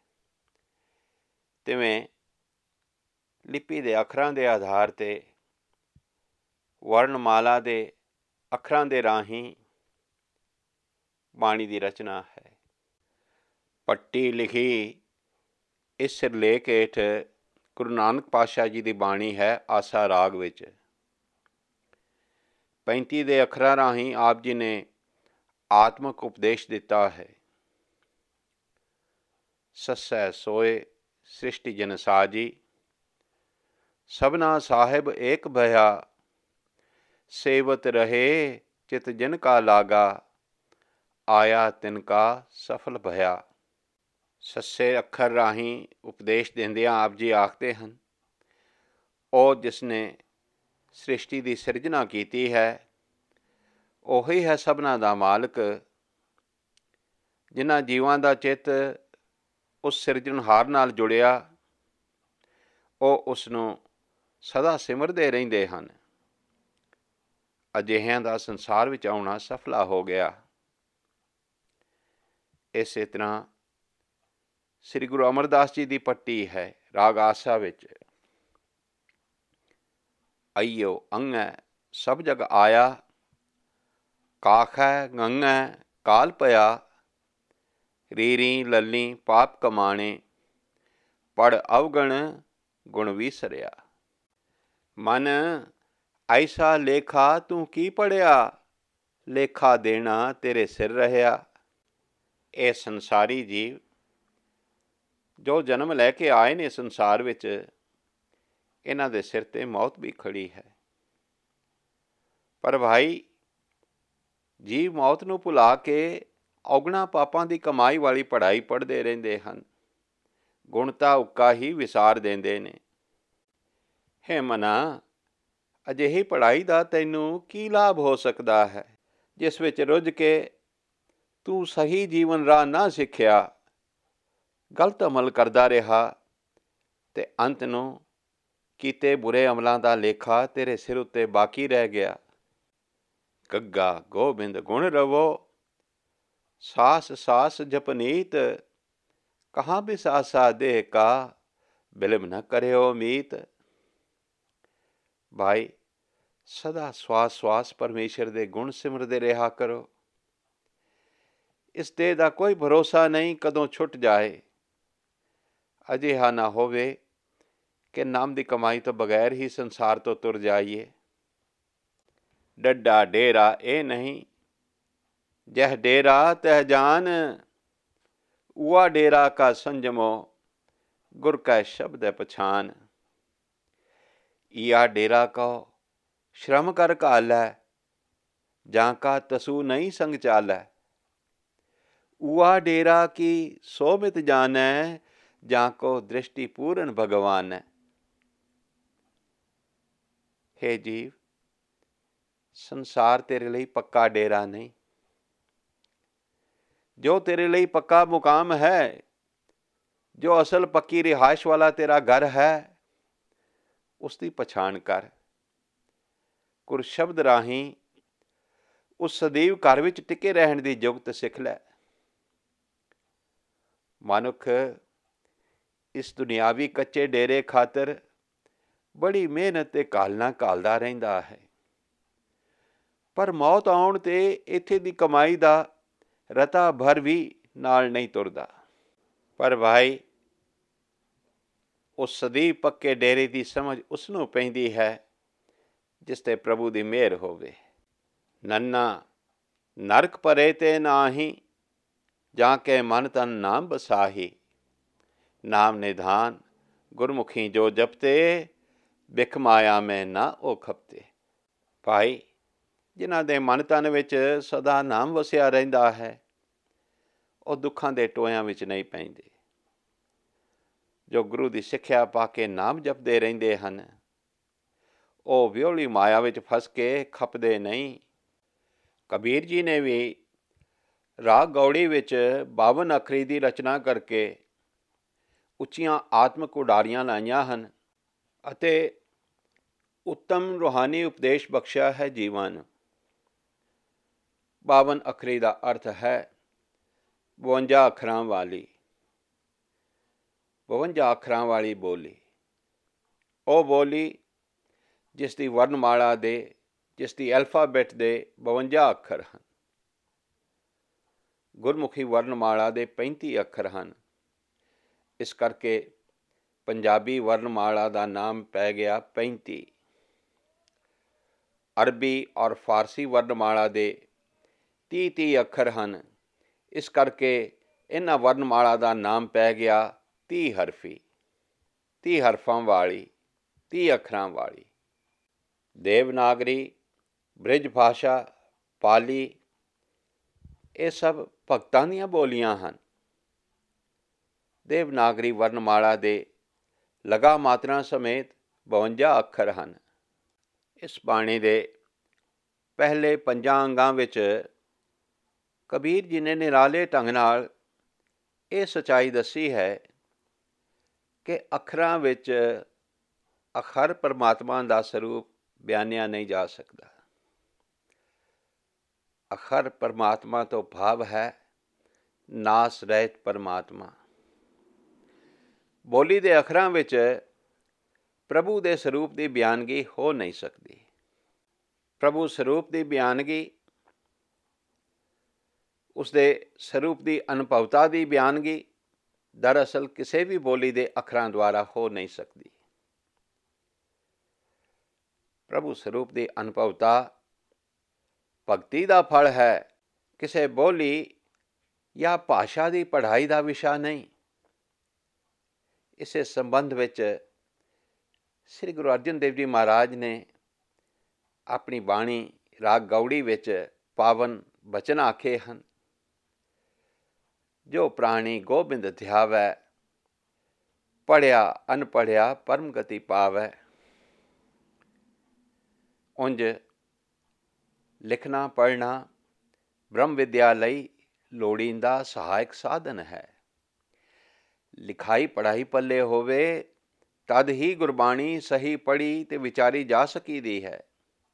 ਤਿਵੇਂ ਲਿਪੀ ਦੇ ਅੱਖਰਾਂ ਦੇ ਆਧਾਰ 'ਤੇ, ਵਰਣਮਾਲਾ ਦੇ ਅੱਖਰਾਂ ਦੇ ਰਾਹੀਂ ਬਾਣੀ ਦੀ ਰਚਨਾ ਹੈ। ਪੱਟੀ ਲਿਖੀ ਇਸ ਸਿਰਲੇਖ ਹੇਠ ਗੁਰੂ ਨਾਨਕ ਪਾਤਸ਼ਾਹ ਜੀ ਦੀ ਬਾਣੀ ਹੈ ਆਸਾ ਰਾਗ ਵਿੱਚ। ਪੈਂਤੀ ਦੇ ਅੱਖਰਾਂ ਰਾਹੀਂ ਆਪ ਜੀ ਨੇ ਆਤਮਕ ਉਪਦੇਸ਼ ਦਿੱਤਾ ਹੈ। ਸੱਸੈ ਸੋਏ ਸ੍ਰਿਸ਼ਟੀ ਜਨ ਸਾਜੀ, ਸਭਨਾ ਸਾਹਿਬ ਏਕ ਭਇਆ। ਸੇਵਤ ਰਹੇ चित जिनका लागा, आया तिनका सफल भया। सस्से अखर राहीं उपदेश दिंदियां आप जी आखते हैं, ਉਹ ਜਿਸ ਨੇ ਸ੍ਰਿਸ਼ਟੀ ਦੀ ਸਿਰਜਣਾ ਕੀਤੀ ਹੈ, ਉਹੀ ਹੈ ਸਭਨਾਂ ਦਾ ਮਾਲਕ। ਜਿਨ੍ਹਾਂ ਜੀਵਾਂ ਦਾ ਚਿੱਤ ਉਸ ਸਿਰਜਣਹਾਰ ਨਾਲ ਜੁੜਿਆ, ਉਹ ਉਸ ਨੂੰ ਸਦਾ ਸਿਮਰਦੇ ਰਹਿੰਦੇ ਹਨ। ਅਜਿਹਿਆਂ ਦਾ ਸੰਸਾਰ ਵਿੱਚ ਆਉਣਾ ਸਫਲਾ ਹੋ ਗਿਆ। ਇਸੇ ਤਰ੍ਹਾਂ ਸ੍ਰੀ ਗੁਰੂ ਅਮਰਦਾਸ ਜੀ ਦੀ ਪੱਟੀ ਹੈ ਰਾਗ ਆਸਾ ਵਿੱਚ। ਅਈਓ ਅੰਗੈ ਸਭ ਜਗ ਆਇਆ, ਕਾਖੈ ਗੰਗੈ ਕਾਲ ਪਿਆ। ਰੀਰੀ ਲੱਲੀ ਪਾਪ ਕਮਾਣੇ, ਪੜ ਅਵਗਣ ਗੁਣ ਵਿਸਰਿਆ। ਮਨ ਐਸਾ ਲੇਖਾ ਤੂੰ ਕੀ ਪੜ੍ਹਿਆ, ਲੇਖਾ ਦੇਣਾ ਤੇਰੇ ਸਿਰ ਰਹਿਆ। ਇਹ ਸੰਸਾਰੀ ਜੀਵ ਜੋ ਜਨਮ ਲੈ ਕੇ ਆਏ ਨੇ ਸੰਸਾਰ ਵਿੱਚ, ਇਹਨਾਂ ਦੇ ਸਿਰ 'ਤੇ ਮੌਤ ਵੀ ਖੜੀ ਹੈ। ਪਰ ਭਾਈ, ਜੀਵ ਮੌਤ ਨੂੰ ਭੁਲਾ ਕੇ ਔਗਣਾ ਪਾਪਾਂ ਦੀ ਕਮਾਈ ਵਾਲੀ ਪੜ੍ਹਾਈ ਪੜ੍ਹਦੇ ਰਹਿੰਦੇ ਹਨ। ਗੁਣ ਤਾਂ ਉੱਕਾ ਹੀ ਵਿਸਾਰ ਦਿੰਦੇ ਨੇ। ਹੇ ਮਨਾ, ਅਜਿਹੀ ਪੜ੍ਹਾਈ ਦਾ ਤੈਨੂੰ ਕੀ ਲਾਭ ਹੋ ਸਕਦਾ ਹੈ, ਜਿਸ ਵਿੱਚ ਰੁੱਝ ਕੇ ਤੂੰ ਸਹੀ ਜੀਵਨ ਰਾਹ ਨਾ ਸਿੱਖਿਆ, ਗਲਤ ਅਮਲ ਕਰਦਾ ਰਿਹਾ ਅਤੇ ਅੰਤ ਨੂੰ ਕੀਤੇ ਬੁਰੇ ਅਮਲਾਂ ਦਾ ਲੇਖਾ ਤੇਰੇ ਸਿਰ ਉੱਤੇ ਬਾਕੀ ਰਹਿ ਗਿਆ। ਗੱਗਾ ਗੋਬਿੰਦ ਗੁਣ ਰਵੋ, ਸਾਸ ਸਾਸ ਜਪਨੀਤ। ਕਹਾਂ ਬਿਸਾਸਾ ਦੇਹ ਕਾ, ਬਿਲਮ ਨ ਕਰਿਓ ਮੀਤ। ਭਾਈ, ਸਦਾ ਸਵਾਸ ਸਵਾਸ ਪਰਮੇਸ਼ਰ ਦੇ ਗੁਣ ਸਿਮਰਦੇ ਰਿਹਾ ਕਰੋ। ਇਸ ਦੇਹ ਦਾ ਕੋਈ ਭਰੋਸਾ ਨਹੀਂ ਕਦੋਂ ਛੁੱਟ ਜਾਏ। ਅਜਿਹਾ ਨਾ ਹੋਵੇ ਕਿ ਨਾਮ ਦੀ ਕਮਾਈ ਤੋਂ ਬਗੈਰ ਹੀ ਸੰਸਾਰ ਤੋਂ ਤੁਰ ਜਾਈਏ। ਡੱਡਾ ਡੇਰਾ ਇਹ ਨਹੀਂ, ਜਹ ਡੇਰਾ ਤਹ ਜਾਨ। ਉਆ ਡੇਰਾ ਕਾ ਸੰਜਮੋ, ਗੁਰ ਕੈ ਸ਼ਬਦ ਪਛਾਨ। ਈਆ ਡੇਰਾ ਕਹੋ ਸ਼ਰਮ ਕਰ ਘਾਲੈ, ਜਾਂ ਕਾ ਤਸੂ ਨਹੀਂ ਸੰਗ ਚਾਲੈ। ਉਆ ਡੇਰਾ ਕੀ ਸੋ ਮਿਤ ਜਾਨੈ, ਜਾਂ ਕੋ ਦ੍ਰਿਸ਼ਟੀ ਪੂਰਨ ਭਗਵਾਨ ਹੈ। ਹੇ ਜੀਵ, ਸੰਸਾਰ ਤੇਰੇ ਲਈ ਪੱਕਾ ਡੇਰਾ ਨਹੀਂ। ਜੋ ਤੇਰੇ ਲਈ ਪੱਕਾ ਮੁਕਾਮ ਹੈ, ਜੋ ਅਸਲ ਪੱਕੀ ਰਿਹਾਇਸ਼ ਵਾਲਾ ਤੇਰਾ ਘਰ ਹੈ, ਉਸ ਦੀ ਪਛਾਣ ਕਰ। ਗੁਰ ਸ਼ਬਦ ਰਾਹੀਂ ਉਸ ਸਦੀਵ ਘਰ ਵਿੱਚ ਟਿਕੇ ਰਹਿਣ ਦੀ ਜੁਗਤ ਸਿੱਖ ਲੈ। ਮਨੁੱਖ ਇਸ ਦੁਨਿਆਵੀ ਕੱਚੇ ਡੇਰੇ ਖਾਤਰ ਬੜੀ ਮਿਹਨਤ ਤੇ ਘਾਲਣਾ ਘਾਲਦਾ ਰਹਿੰਦਾ ਹੈ, ਪਰ ਮੌਤ ਆਉਣ 'ਤੇ ਇੱਥੇ ਦੀ ਕਮਾਈ ਦਾ ਰਤਾ ਭਰ ਵੀ ਨਾਲ ਨਹੀਂ ਤੁਰਦਾ। ਪਰ ਭਾਈ, ਉਸ ਸਦੀਵ ਪੱਕੇ ਡੇਰੇ ਦੀ ਸਮਝ ਉਸ ਨੂੰ ਪੈਂਦੀ ਹੈ ਜਿਸ 'ਤੇ ਪ੍ਰਭੂ ਦੀ ਮਿਹਰ ਹੋਵੇ। ਨੰਨਾ ਨਰਕ ਭਰੇ ਤੇ ਨਾਹੀਂ, ਜਾਂ ਕੇ ਮਨ ਤਨ ਨਾਮ ਬਸਾਹੀ। ਨਾਮ ਨਿਧਾਨ ਗੁਰਮੁਖੀ ਜੋ ਜਪਤੇ, ਬਿਖ ਮਾਇਆ ਮੈਂ ਨਾ ਉਹ ਖਪਤੇ। ਭਾਈ, ਜਿਨ੍ਹਾਂ ਦੇ ਮਨ ਤਨ ਵਿੱਚ ਸਦਾ ਨਾਮ ਵਸਿਆ ਰਹਿੰਦਾ ਹੈ, ਉਹ ਦੁੱਖਾਂ ਦੇ ਟੋਇਆਂ ਵਿੱਚ ਨਹੀਂ ਪੈਂਦੇ। ਜੋ ਗੁਰੂ ਦੀ ਸਿੱਖਿਆ ਪਾ ਕੇ ਨਾਮ ਜਪਦੇ ਰਹਿੰਦੇ ਹਨ, ਉਹ ਵਿਹੋਲੀ ਮਾਇਆ ਵਿੱਚ ਫਸ ਕੇ ਖਪਦੇ ਨਹੀਂ। ਕਬੀਰ ਜੀ ਨੇ ਵੀ ਰਾਗ ਗੌੜੀ ਵਿੱਚ ਬਾਵਨ ਅੱਖਰੀ ਦੀ ਰਚਨਾ ਕਰਕੇ ਉੱਚੀਆਂ ਆਤਮਿਕ ਉਡਾਰੀਆਂ ਲਾਈਆਂ ਹਨ ਅਤੇ ਉੱਤਮ ਰੂਹਾਨੀ ਉਪਦੇਸ਼ ਬਖਸ਼ਿਆ ਹੈ ਜੀਵਾਂ ਨੂੰ। ਬਾਵਨ ਅੱਖਰੀ ਦਾ ਅਰਥ ਹੈ ਬਵੰਜਾ ਅੱਖਰਾਂ ਵਾਲੀ। ਬਵੰਜਾ ਅੱਖਰਾਂ ਵਾਲੀ ਬੋਲੀ, ਉਹ ਬੋਲੀ ਜਿਸ ਦੀ ਵਰਨਮਾਲਾ ਦੇ, ਜਿਸ ਦੀ ਐਲਫਾਬੈਟ ਦੇ ਬਵੰਜਾ ਅੱਖਰ ਹਨ। ਗੁਰਮੁਖੀ ਵਰਨਮਾਲਾ ਦੇ ਪੈਂਤੀ ਅੱਖਰ ਹਨ। ਇਸ ਕਰਕੇ ਪੰਜਾਬੀ ਵਰਨਮਾਲਾ ਦਾ ਨਾਮ ਪੈ ਗਿਆ ਪੈਂਤੀ। ਅਰਬੀ ਔਰ ਫਾਰਸੀ ਵਰਨਮਾਲਾ ਦੇ ਤੀਹ ਤੀਹ ਅੱਖਰ ਹਨ। ਇਸ ਕਰਕੇ ਇਹਨਾਂ ਵਰਨਮਾਲਾ ਦਾ ਨਾਮ ਪੈ ਗਿਆ ਤੀਹ ਹਰਫੀ, ਤੀਹ ਹਰਫਾਂ ਵਾਲੀ, ਤੀਹ ਅੱਖਰਾਂ ਵਾਲੀ। ਦੇਵਨਾਗਰੀ, ਬ੍ਰਿਜ ਭਾਸ਼ਾ, ਪਾਲੀ, ਇਹ ਸਭ ਭਗਤਾਂ ਦੀਆਂ ਬੋਲੀਆਂ ਹਨ। ਦੇਵਨਾਗਰੀ ਵਰਨਮਾਲਾ ਦੇ ਲਗਾ ਮਾਤਰਾ ਸਮੇਤ ਬਵੰਜਾ ਅੱਖਰ ਹਨ। ਇਸ ਬਾਣੀ ਦੇ ਪਹਿਲੇ ਪੰਜਾਂ ਅੰਗਾਂ ਵਿੱਚ ਕਬੀਰ ਜੀ ਨੇ ਨਿਰਾਲੇ ਢੰਗ ਨਾਲ ਇਹ ਸੱਚਾਈ ਦੱਸੀ ਹੈ ਕਿ ਅੱਖਰਾਂ ਵਿੱਚ ਅਖਰ ਪਰਮਾਤਮਾ ਦਾ ਸਰੂਪ ਬਿਆਨਿਆ ਨਹੀਂ ਜਾ ਸਕਦਾ। ਅਖਰ ਪਰਮਾਤਮਾ ਤੋਂ ਭਾਵ ਹੈ ਨਾਸ ਰਹਿਤ ਪਰਮਾਤਮਾ। ਬੋਲੀ ਦੇ ਅੱਖਰਾਂ ਵਿੱਚ ਪ੍ਰਭੂ ਦੇ ਸਰੂਪ ਦੀ ਬਿਆਨਗੀ ਹੋ ਨਹੀਂ ਸਕਦੀ। ਪ੍ਰਭੂ ਸਰੂਪ ਦੀ ਬਿਆਨਗੀ, ਉਸਦੇ ਸਰੂਪ ਦੀ ਅਨੁਭਵਤਾ ਦੀ ਬਿਆਨਗੀ ਦਰਅਸਲ ਕਿਸੇ ਵੀ ਬੋਲੀ ਦੇ ਅੱਖਰਾਂ ਦੁਆਰਾ ਹੋ ਨਹੀਂ ਸਕਦੀ। ਪ੍ਰਭੂ ਸਰੂਪ ਦੀ ਅਨੁਭਵਤਾ ਭਗਤੀ ਦਾ ਫਲ ਹੈ, ਕਿਸੇ ਬੋਲੀ ਜਾਂ ਭਾਸ਼ਾ ਦੀ ਪੜ੍ਹਾਈ ਦਾ ਵਿਸ਼ਾ ਨਹੀਂ। ਇਸੇ ਸੰਬੰਧ ਵਿੱਚ ਸ੍ਰੀ ਗੁਰੂ ਅਰਜਨ ਦੇਵ ਜੀ ਮਹਾਰਾਜ ਨੇ ਆਪਣੀ ਬਾਣੀ ਰਾਗ ਗੌੜੀ ਵਿੱਚ ਪਾਵਨ ਬਚਨ ਆਖੇ ਹਨ। ਜੋ ਪ੍ਰਾਣੀ ਗੋਬਿੰਦ ਧਿਆਵੈ, ਪੜ੍ਹਿਆ ਅਨਪੜ੍ਹਿਆ ਪਰਮ ਗਤੀ ਪਾਵੈ। ਉਂਝ ਲਿਖਣਾ ਪੜ੍ਹਨਾ ਬ੍ਰਹਮ ਵਿਦਿਆ ਲਈ ਲੋੜੀਂਦਾ ਸਹਾਇਕ ਸਾਧਨ ਹੈ। ਲਿਖਾਈ ਪੜ੍ਹਾਈ ਪੱਲੇ ਹੋਵੇ ਤਦ ਹੀ ਗੁਰਬਾਣੀ ਸਹੀ ਪੜ੍ਹੀ ਤੇ ਵਿਚਾਰੀ ਜਾ ਸਕੀਦੀ ਹੈ।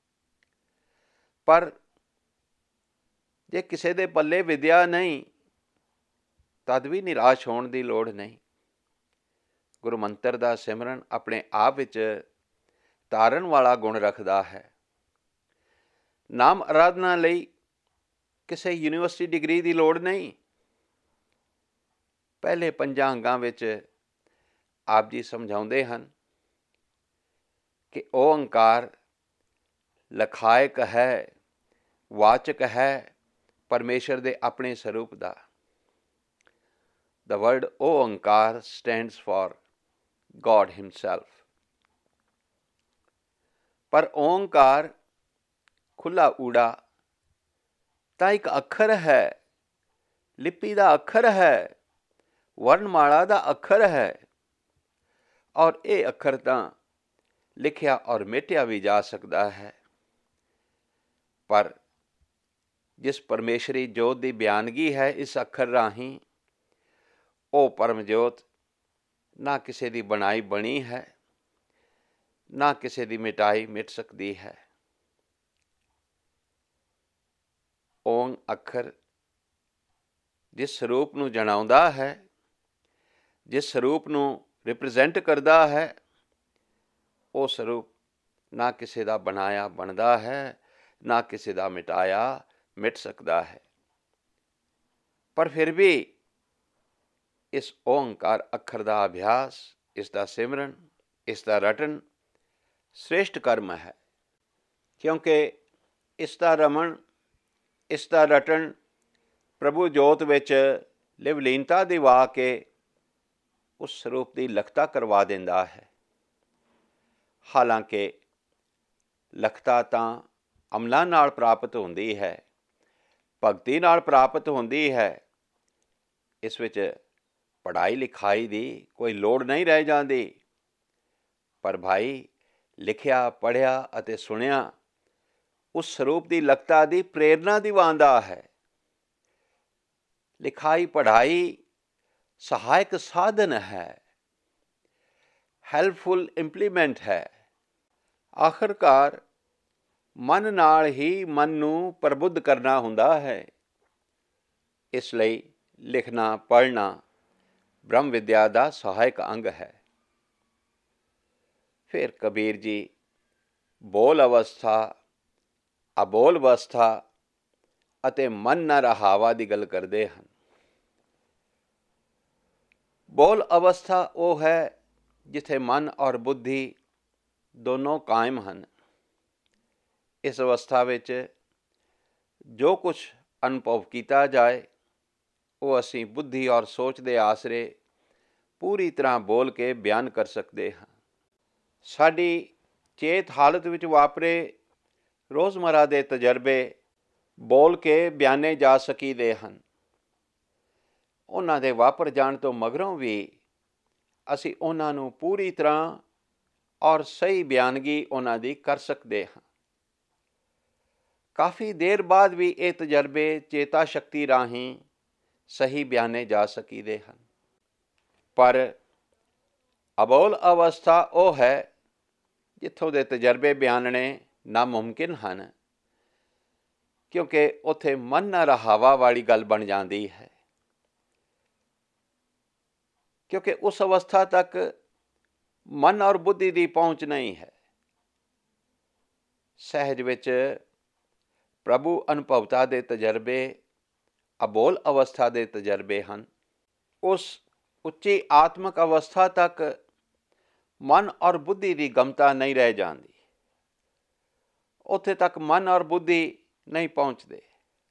ਪਰ ਜੇ ਕਿਸੇ ਦੇ ਪੱਲੇ ਵਿਦਿਆ ਨਹੀਂ ਤਦ ਵੀ ਨਿਰਾਸ਼ ਹੋਣ ਦੀ ਲੋੜ ਨਹੀਂ। ਗੁਰੂ ਮੰਤਰ ਦਾ ਸਿਮਰਨ ਆਪਣੇ ਆਪ ਵਿੱਚ ਤਾਰਨ ਵਾਲਾ ਗੁਣ ਰੱਖਦਾ ਹੈ। ਨਾਮ ਅਰਾਧਨਾ ਲਈ ਕਿਸੇ ਯੂਨੀਵਰਸਿਟੀ ਡਿਗਰੀ ਦੀ ਲੋੜ ਨਹੀਂ। ਪਹਿਲੇ ਪੰਜਾਂ ਅੰਗਾਂ ਵਿੱਚ ਆਪ ਜੀ ਸਮਝਾਉਂਦੇ ਹਨ ਕਿ ਓਅੰਕਾਰ ਲਖਾਇਕ ਹੈ, ਵਾਚਕ ਹੈ ਪਰਮੇਸ਼ਰ ਦੇ ਆਪਣੇ ਸਰੂਪ ਦਾ। The word Oankar stands for God himself। ਪਰ ਓਅੰਕਾਰ ਖੁੱਲ੍ਹਾ ਊੜਾ ਤਾਂ ਇੱਕ ਅੱਖਰ ਹੈ, ਲਿਪੀ ਦਾ ਅੱਖਰ ਹੈ, ਵਰਨਮਾਲਾ ਦਾ ਅੱਖਰ ਹੈ। ਔਰ ਇਹ ਅੱਖਰ ਤਾਂ ਲਿਖਿਆ ਔਰ ਮਿਟਿਆ ਵੀ ਜਾ ਸਕਦਾ ਹੈ। ਪਰ ਜਿਸ ਪਰਮੇਸ਼ਰੀ ਜੋਤ ਦੀ ਬਿਆਨਗੀ ਹੈ ਇਸ ਅੱਖਰ ਰਾਹੀਂ, ਉਹ ਪਰਮ ਜੋਤ ਨਾ ਕਿਸੇ ਦੀ ਬਣਾਈ ਬਣੀ ਹੈ, ਨਾ ਕਿਸੇ ਦੀ ਮਿਟਾਈ ਮਿਟ ਸਕਦੀ ਹੈ। ਓਮ ਅੱਖਰ ਜਿਸ ਸਰੂਪ ਨੂੰ ਜਣਾਉਂਦਾ ਹੈ, ਜਿਸ ਸਰੂਪ ਨੂੰ ਰਿਪਰੈਜ਼ੈਂਟ ਕਰਦਾ ਹੈ, ਉਹ ਸਰੂਪ ਨਾ ਕਿਸੇ ਦਾ ਬਣਾਇਆ ਬਣਦਾ ਹੈ, ਨਾ ਕਿਸੇ ਦਾ ਮਿਟਾਇਆ ਮਿਟ ਸਕਦਾ ਹੈ। ਪਰ ਫਿਰ ਵੀ ਇਸ ਓਂਕਾਰ ਅੱਖਰ ਦਾ ਅਭਿਆਸ, ਇਸ ਦਾ ਸਿਮਰਨ, ਇਸ ਦਾ ਰਟਨ ਸ੍ਰੇਸ਼ਟ ਕਰਮ ਹੈ। ਕਿਉਂਕਿ ਇਸ ਦਾ ਰਮਨ, ਇਸ ਦਾ ਰਟਨ ਪ੍ਰਭੂ ਜੋਤ ਵਿੱਚ ਲਿਵਲੀਨਤਾ ਦਿਵਾ ਕੇ ਉਸ ਸਰੂਪ ਦੀ ਲਖਤਾ ਕਰਵਾ ਦਿੰਦਾ ਹੈ। ਹਾਲਾਂਕਿ ਲਖਤਾ ਤਾਂ ਅਮਲਾਂ ਨਾਲ ਪ੍ਰਾਪਤ ਹੁੰਦੀ ਹੈ, ਭਗਤੀ ਨਾਲ ਪ੍ਰਾਪਤ ਹੁੰਦੀ ਹੈ। ਇਸ ਵਿੱਚ ਪੜ੍ਹਾਈ ਲਿਖਾਈ ਦੀ ਕੋਈ ਲੋੜ ਨਹੀਂ ਰਹਿ ਜਾਂਦੀ। ਪਰ ਭਾਈ ਲਿਖਿਆ ਪੜ੍ਹਿਆ ਅਤੇ ਸੁਣਿਆ ਉਸ ਸਰੂਪ ਦੀ ਲਖਤਾ ਦੀ ਪ੍ਰੇਰਨਾ ਦਿਵਾਉਂਦਾ ਹੈ। ਲਿਖਾਈ ਪੜ੍ਹਾਈ ਸਹਾਇਕ ਸਾਧਨ ਹੈ, ਹੈਲਪਫੁਲ ਇੰਪਲੀਮੈਂਟ ਹੈ। ਆਖਰਕਾਰ ਮਨ ਨਾਲ ਹੀ ਮਨ ਨੂੰ ਪ੍ਰਬੁੱਧ ਕਰਨਾ ਹੁੰਦਾ ਹੈ। ਇਸ ਲਈ ਲਿਖਣਾ ਪੜ੍ਹਨਾ ਬ੍ਰਹਮ ਵਿਦਿਆ ਦਾ ਸਹਾਇਕ ਅੰਗ ਹੈ। ਫਿਰ ਕਬੀਰ ਜੀ ਬੋਲ ਅਵਸਥਾ, ਅਬੋਲ ਅਵਸਥਾ ਅਤੇ ਮਨ ਨਾ ਰਹਾਵਾ ਦੀ ਗੱਲ ਕਰਦੇ ਹਨ। ਬੋਲ ਅਵਸਥਾ ਉਹ ਹੈ ਜਿੱਥੇ ਮਨ ਔਰ ਬੁੱਧੀ ਦੋਨੋਂ ਕਾਇਮ ਹਨ। ਇਸ ਅਵਸਥਾ ਵਿੱਚ ਜੋ ਕੁਛ ਅਨੁਭਵ ਕੀਤਾ ਜਾਏ ਉਹ ਅਸੀਂ ਬੁੱਧੀ ਔਰ ਸੋਚ ਦੇ ਆਸਰੇ ਪੂਰੀ ਤਰ੍ਹਾਂ ਬੋਲ ਕੇ ਬਿਆਨ ਕਰ ਸਕਦੇ ਹਾਂ। ਸਾਡੀ ਚੇਤ ਹਾਲਤ ਵਿੱਚ ਵਾਪਰੇ ਰੋਜ਼ਮਰਾ ਦੇ ਤਜਰਬੇ ਬੋਲ ਕੇ ਬਿਆਨੇ ਜਾ ਸਕੀਦੇ ਹਨ। ਉਹਨਾਂ ਦੇ ਵਾਪਰ ਜਾਣ ਤੋਂ ਮਗਰੋਂ ਵੀ ਅਸੀਂ ਉਹਨਾਂ ਨੂੰ ਪੂਰੀ ਤਰ੍ਹਾਂ ਔਰ ਸਹੀ ਬਿਆਨਗੀ ਉਹਨਾਂ ਦੀ ਕਰ ਸਕਦੇ ਹਾਂ। ਕਾਫੀ ਦੇਰ ਬਾਅਦ ਵੀ ਇਹ ਤਜਰਬੇ ਚੇਤਾ ਸ਼ਕਤੀ ਰਾਹੀਂ ਸਹੀ ਬਿਆਨੇ ਜਾ ਸਕੀਦੇ ਹਨ। ਪਰ ਅਬੋਲ ਅਵਸਥਾ ਉਹ ਹੈ ਜਿੱਥੋਂ ਦੇ ਤਜਰਬੇ ਬਿਆਨਣੇ ਨਾਮੁਮਕਿਨ ਹਨ, ਕਿਉਂਕਿ ਉੱਥੇ ਮਨ ਨਾ ਰਹਾਵਾ ਵਾਲੀ ਗੱਲ ਬਣ ਜਾਂਦੀ ਹੈ। ਕਿਉਂਕਿ ਉਸ ਅਵਸਥਾ ਤੱਕ ਮਨ ਔਰ ਬੁੱਧੀ ਦੀ ਪਹੁੰਚ ਨਹੀਂ ਹੈ। ਸਹਿਜ ਵਿੱਚ ਪ੍ਰਭੂ ਅਨੁਭਵਤਾ ਦੇ ਤਜਰਬੇ ਅਬੋਲ ਅਵਸਥਾ ਦੇ ਤਜਰਬੇ ਹਨ। ਉਸ ਉੱਚੀ ਆਤਮਿਕ ਅਵਸਥਾ ਤੱਕ ਮਨ ਔਰ ਬੁੱਧੀ ਦੀ ਗਮਤਾ ਨਹੀਂ ਰਹਿ ਜਾਂਦੀ। ਉੱਥੇ ਤੱਕ ਮਨ ਔਰ ਬੁੱਧੀ ਨਹੀਂ ਪਹੁੰਚਦੇ।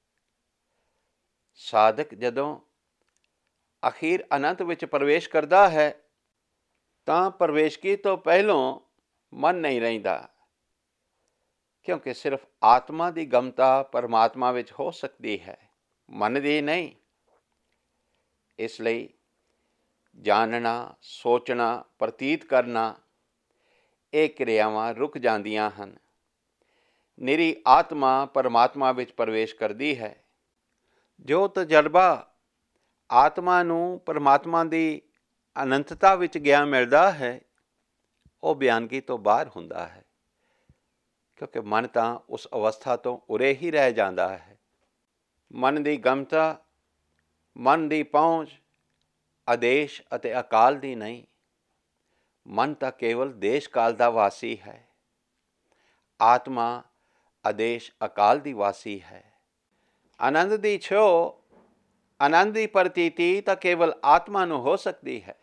ਸਾਧਕ ਜਦੋਂ ਅਖੀਰ ਅਨੰਤ ਵਿੱਚ ਪ੍ਰਵੇਸ਼ ਕਰਦਾ ਹੈ ਤਾਂ ਪ੍ਰਵੇਸ਼ਕੀ ਤੋਂ ਪਹਿਲੋਂ ਮਨ ਨਹੀਂ ਰਹਿੰਦਾ, ਕਿਉਂਕਿ ਸਿਰਫ ਆਤਮਾ ਦੀ ਗਮਤਾ ਪਰਮਾਤਮਾ ਵਿੱਚ ਹੋ ਸਕਦੀ ਹੈ, ਮਨ ਦੀ ਨਹੀਂ। ਇਸ ਲਈ ਜਾਣਨਾ, ਸੋਚਣਾ, ਪ੍ਰਤੀਤ ਕਰਨਾ, ਇਹ ਕਿਰਿਆਵਾਂ ਰੁਕ ਜਾਂਦੀਆਂ ਹਨ। ਨਿਰੀ ਆਤਮਾ ਪਰਮਾਤਮਾ ਵਿੱਚ ਪ੍ਰਵੇਸ਼ ਕਰਦੀ ਹੈ। ਜੋ ਤਜਰਬਾ ਆਤਮਾ ਨੂੰ ਪਰਮਾਤਮਾ ਦੀ ਅਨੰਤਤਾ ਵਿੱਚ ਗਿਆਨ ਮਿਲਦਾ ਹੈ, ਉਹ ਬਿਆਨਗੀ ਤੋਂ ਬਾਹਰ ਹੁੰਦਾ ਹੈ, ਕਿਉਂਕਿ ਮਨ ਤਾਂ ਉਸ ਅਵਸਥਾ ਤੋਂ ਉਰੇ ਹੀ ਰਹਿ ਜਾਂਦਾ ਹੈ। ਮਨ ਦੀ ਗਮਤਾ, ਮਨ ਦੀ ਪਹੁੰਚ ਆਦੇਸ਼ ਅਤੇ ਅਕਾਲ ਦੀ ਨਹੀਂ। ਮਨ ਤਾਂ ਕੇਵਲ ਦੇਸ਼ ਕਾਲ ਦਾ ਵਾਸੀ ਹੈ। ਆਤਮਾ ਆਦੇਸ਼ ਅਕਾਲ ਦੀ ਵਾਸੀ ਹੈ। ਆਨੰਦ ਦੀ ਛੋਹ, ਆਨੰਦ ਦੀ ਪ੍ਰਤੀਤੀ ਤਾਂ ਕੇਵਲ ਆਤਮਾ ਨੂੰ ਹੋ ਸਕਦੀ ਹੈ।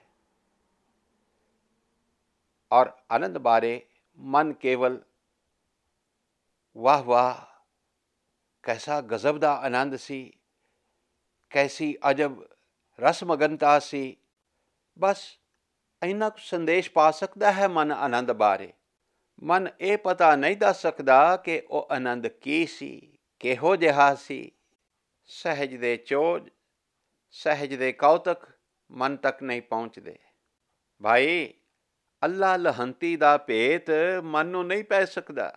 ਔਰ ਆਨੰਦ ਬਾਰੇ ਮਨ ਕੇਵਲ ਵਾਹ ਵਾਹ, ਕੈਸਾ ਗਜ਼ਬ ਦਾ ਆਨੰਦ ਸੀ, ਕੈਸੀ ਅਜਬ ਰਸਮਗਨਤਾ ਸੀ, ਬਸ ਇੰਨਾ ਕੁ ਸੰਦੇਸ਼ ਪਾ ਸਕਦਾ ਹੈ ਮਨ ਆਨੰਦ ਬਾਰੇ। ਮਨ ਇਹ ਪਤਾ ਨਹੀਂ ਦੱਸ ਸਕਦਾ ਕਿ ਉਹ ਆਨੰਦ ਕੀ ਸੀ, ਕਿਹੋ ਜਿਹਾ ਸੀ। ਸਹਿਜ ਦੇ ਚੋਜ, ਸਹਿਜ ਦੇ ਕੌਤਕ ਮਨ ਤੱਕ ਨਹੀਂ ਪਹੁੰਚਦੇ। ਭਾਈ, ਅੱਲਾ ਲਹੰਤੀ ਦਾ ਭੇਤ ਮਨ ਨੂੰ ਨਹੀਂ ਪੈ ਸਕਦਾ।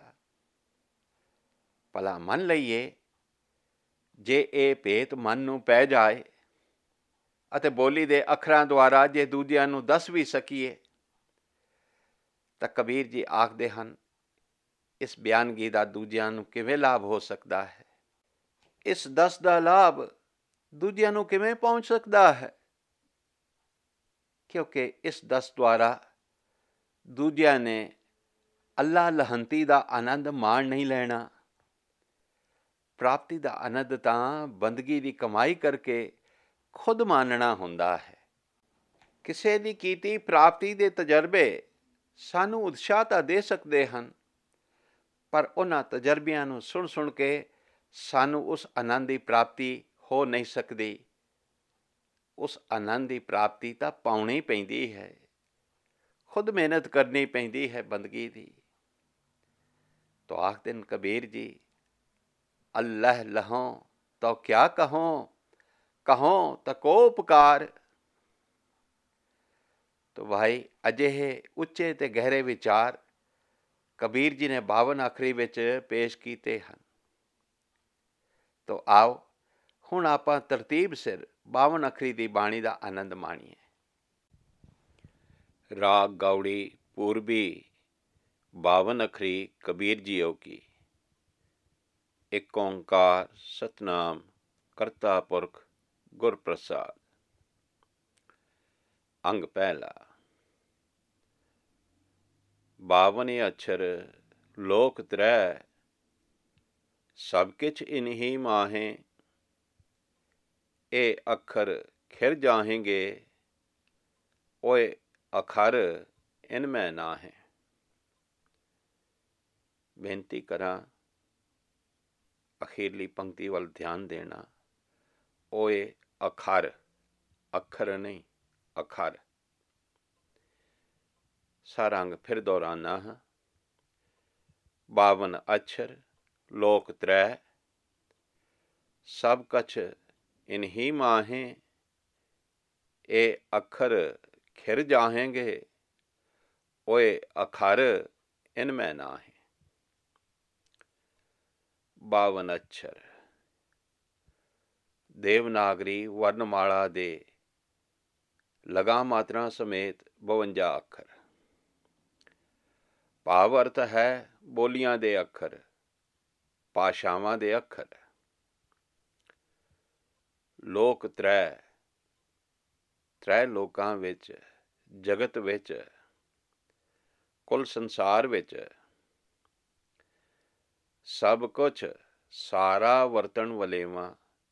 ਭਲਾ ਮੰਨ ਲਈਏ ਜੇ ਇਹ ਭੇਤ ਮਨ ਨੂੰ ਪੈ ਜਾਏ ਅਤੇ ਬੋਲੀ ਦੇ ਅੱਖਰਾਂ ਦੁਆਰਾ ਜੇ ਦੂਜਿਆਂ ਨੂੰ ਦੱਸ ਵੀ ਸਕੀਏ, ਤਾਂ ਕਬੀਰ ਜੀ ਆਖਦੇ ਹਨ, ਇਸ ਬਿਆਨਗੀ ਦਾ ਦੂਜਿਆਂ ਨੂੰ ਕਿਵੇਂ ਲਾਭ ਹੋ ਸਕਦਾ ਹੈ? ਇਸ ਦੱਸ ਦਾ ਲਾਭ ਦੂਜਿਆਂ ਨੂੰ ਕਿਵੇਂ ਪਹੁੰਚ ਸਕਦਾ ਹੈ? ਕਿਉਂਕਿ ਇਸ ਦੱਸ ਦੁਆਰਾ ਦੂਜਿਆਂ ਨੇ ਅੱਲਾ ਲਹੰਤੀ ਦਾ ਆਨੰਦ ਮਾਣ ਨਹੀਂ ਲੈਣਾ। ਪ੍ਰਾਪਤੀ ਦਾ ਆਨੰਦ ਤਾਂ ਬੰਦਗੀ ਦੀ ਕਮਾਈ ਕਰਕੇ ਖੁਦ ਮਾਨਣਾ ਹੁੰਦਾ ਹੈ। ਕਿਸੇ ਦੀ ਕੀਤੀ ਪ੍ਰਾਪਤੀ ਦੇ ਤਜਰਬੇ ਸਾਨੂੰ ਉਤਸ਼ਾਹ ਤਾਂ ਦੇ ਸਕਦੇ ਹਨ, ਪਰ ਉਹਨਾਂ ਤਜਰਬਿਆਂ ਨੂੰ ਸੁਣ ਸੁਣ ਕੇ ਸਾਨੂੰ ਉਸ ਆਨੰਦ ਦੀ ਪ੍ਰਾਪਤੀ ਹੋ ਨਹੀਂ ਸਕਦੀ। ਉਸ ਆਨੰਦ ਦੀ ਪ੍ਰਾਪਤੀ ਤਾਂ ਪਾਉਣੀ ਪੈਂਦੀ ਹੈ, ਖੁਦ ਮਿਹਨਤ ਕਰਨੀ ਪੈਂਦੀ ਹੈ ਬੰਦਗੀ ਦੀ। ਤੋ ਆਖਦੇ ਨੇ ਕਬੀਰ ਜੀ, ਅੱਲ੍ਹ ਲਹੋਂ ਤੋ ਕਿਆ ਕਹੋਂ, ਕਹੋਂ ਤਾਂ ਕੋ ਉਪਕਾਰ। ਤੋ ਭਾਈ, ਅਜਿਹੇ ਉੱਚੇ ਤੇ ਗਹਿਰੇ ਵਿਚਾਰ ਕਬੀਰ ਜੀ ਨੇ ਬਾਵਨ ਅੱਖਰੀ ਵਿੱਚ ਪੇਸ਼ ਕੀਤੇ ਹਨ। ਤੋ ਆਓ ਹੁਣ ਆਪਾਂ ਤਰਤੀਬ ਸਿਰ ਬਾਵਨ ਅੱਖਰੀ ਦੀ ਬਾਣੀ ਦਾ ਆਨੰਦ ਮਾਣੀਏ। ਰਾਗ ਗੌੜੀ ਪੂਰਬੀ ਬਾਵਨ ਅੱਖਰੀ ਕਬੀਰ ਜੀਓ ਕੀ। ਇੱਕ ਓਂਕਾਰ ਸਤਨਾਮ ਕਰਤਾ ਪੁਰਖ ਗੁਰ ਪ੍ਰਸਾਦ। ਅੰਗ ਪਹਿਲਾ। ਬਾਵਨ ਅਛਰ ਲੋਕ ਤ੍ਰੈ, ਸਭ ਕਿਛ ਇਨਹੀ ਮਾਹੇ। ਇਹ ਅੱਖਰ ਖਿਰ ਜਾਹੇਂਗੇ, ਓਏ ਅਖਰ ਇਨ ਮੈਂ ਨਾ ਹੈ। ਬੇਨਤੀ ਕਰਾਂ, ਅਖੀਰਲੀ ਪੰਕਤੀ ਵੱਲ ਧਿਆਨ ਦੇਣਾ। ਓਏ ਅਖਰ, ਅੱਖਰ ਨਹੀਂ, ਅਖਰ। ਸਾਰਾ ਅੰਗ ਫਿਰ ਦੁਹਰਾਨਾ ਹਾਂ। ਬਾਵਨ ਅਛਰ ਲੋਕ ਤ੍ਰੈ, सब कछ इन्हीं माहें, ए अखर खिर जाहेंगे, ओए अखर इनमें नाहें। बावन अक्षर देवनागरी वर्णमाला दे लगा मात्रा समेत बवंजा अखर। भाव अर्थ है बोलियां दे अखर, भाषावां दे अखर। लोक त्रै, त्रै लोकां विच, जगत विच, कुल संसार विच सब कुछ सारा वरतन वलेवा,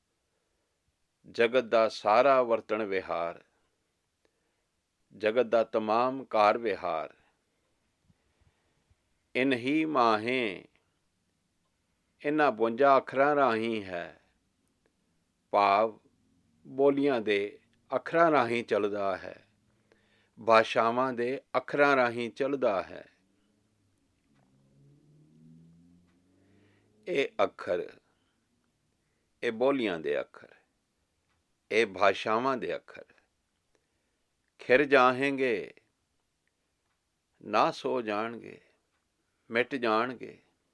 जगत दा सारा वरतन विहार, जगत दा तमाम कार विहार इन ही माहें, इन्हां बवंजा अखरां राही है। भाव बोलियां दे अखरां राही चलदा है, भाषावां दे अखरां राही चलदा है। ये अखर, ये बोलियां दे अखर, ये भाषावां दे अखर खिर जाहेंगे, ना सो जाणगे, मिट जाणगे।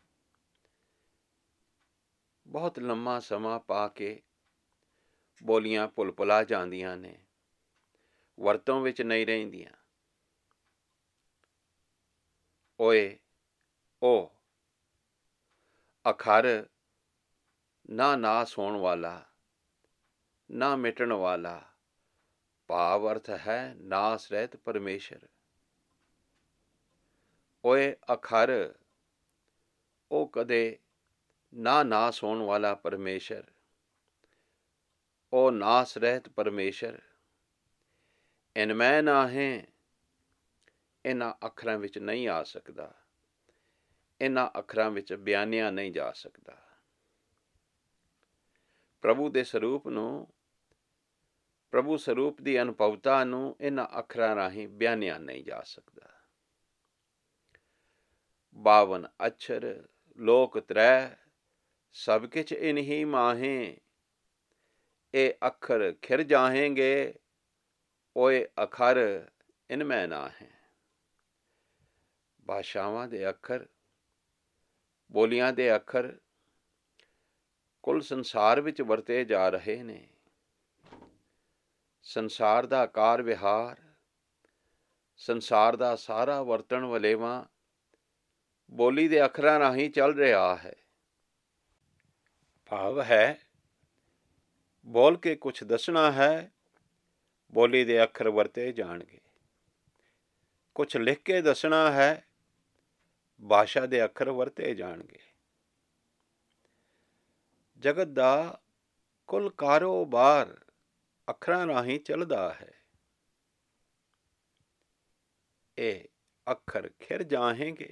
बहुत लम्मा समा पा के बोलियां भुल भुला जांदियां ने, वरतों विच नहीं रहिंदियां। ओए ओ अखर ना नास होण वाला, ना मिटण वाला। भाव अर्थ है नास रहित परमेश्वर। ओए अखर ओ कदे ना नास होण वाला परमेश्वर, ओ नास रहित परमेश्वर इनमै नाहें, इन्हां अखरां विच नहीं आ सकदा, इन्हां अखरां विच बयानिया नहीं जा सकदा। प्रभु दे स्वरूप नूं, प्रभु स्वरूप दी अनुभवता नूं इन्हां अखरां राही बयानिया नहीं जा सकदा। बावन अक्षर लोक त्रै, सब किछ इन्हीं माहें, ए अखर खिर जाहेंगे, ओए अखर इनमें नाहें। भाषावां दे अखर, बोलियां दे अखर कुल संसार विच वरते जा रहे ने। संसार दा कार विहार, संसार दा सारा वरतन वलेवा बोली दे अखरां राही चल रहा है। भाव है बोल के कुछ दसना है, बोली दे अखर वरते जाणगे। कुछ लिख के दसना है, भाषा दे अखर वरते जाणगे। जगत दा कुल कारोबार अखरां राही चलदा है। ए अखर खिर जाहेंगे,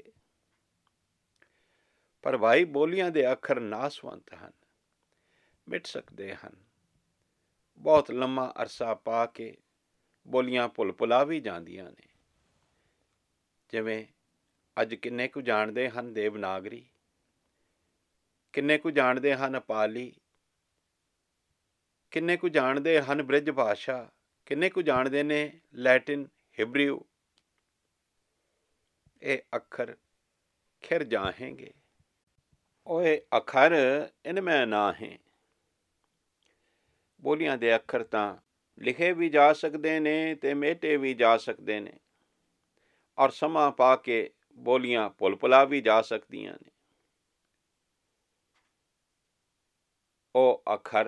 पर भाई बोलियां दे अखर नासवंत हन, मिट सकते हैं। बहुत लम्मा अरसा पा के बोलियां भुल भुला भी जांदियां ने। जिवें अज किन्ने कु जाणदे हन देवनागरी, किन्ने कु जाणदे हन पाली, किन्ने कु जाणदे हन ब्रिज भाषा, किन्ने कु जाणदे ने लैटिन हिब्रू। ये अखर खिर जाहेंगे, ओए अखर इनमें नाहें। बोलियां दे अखर तां लिखे भी जा सकते ने ते मेटे भी जा सकते ने, और समा पा के बोलियां भुल भुला भी जा सकदियां ने। ओ अखर,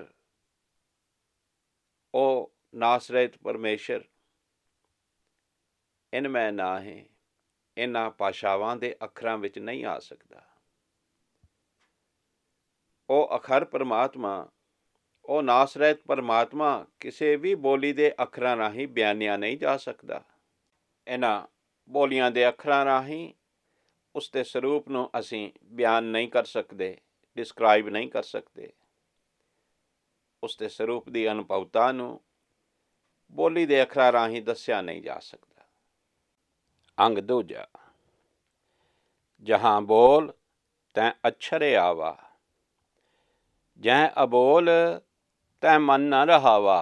ओ नासरहित परमेश्वर इनमें नाहें, इन्हां भाषावां दे अखरां विच नहीं आ सकदा। ओ अखर परमात्मा, ओ नासरहित परमात्मा किसी भी बोली दे अखरां राही बयानिया नहीं जा सकदा। इन्हां बोलियां दे अखरां राही उसके स्वरूप नूं असीं बयान नहीं कर सकते, डिस्क्राइब नहीं कर सकते। उसके स्वरूप की अनुभवता नूं बोली दे अखरां राही दस्या नहीं जा सकता। अंग दूजा, जहां बोल तैं अक्षर आवा, जै अबोल तै मन न रहावा,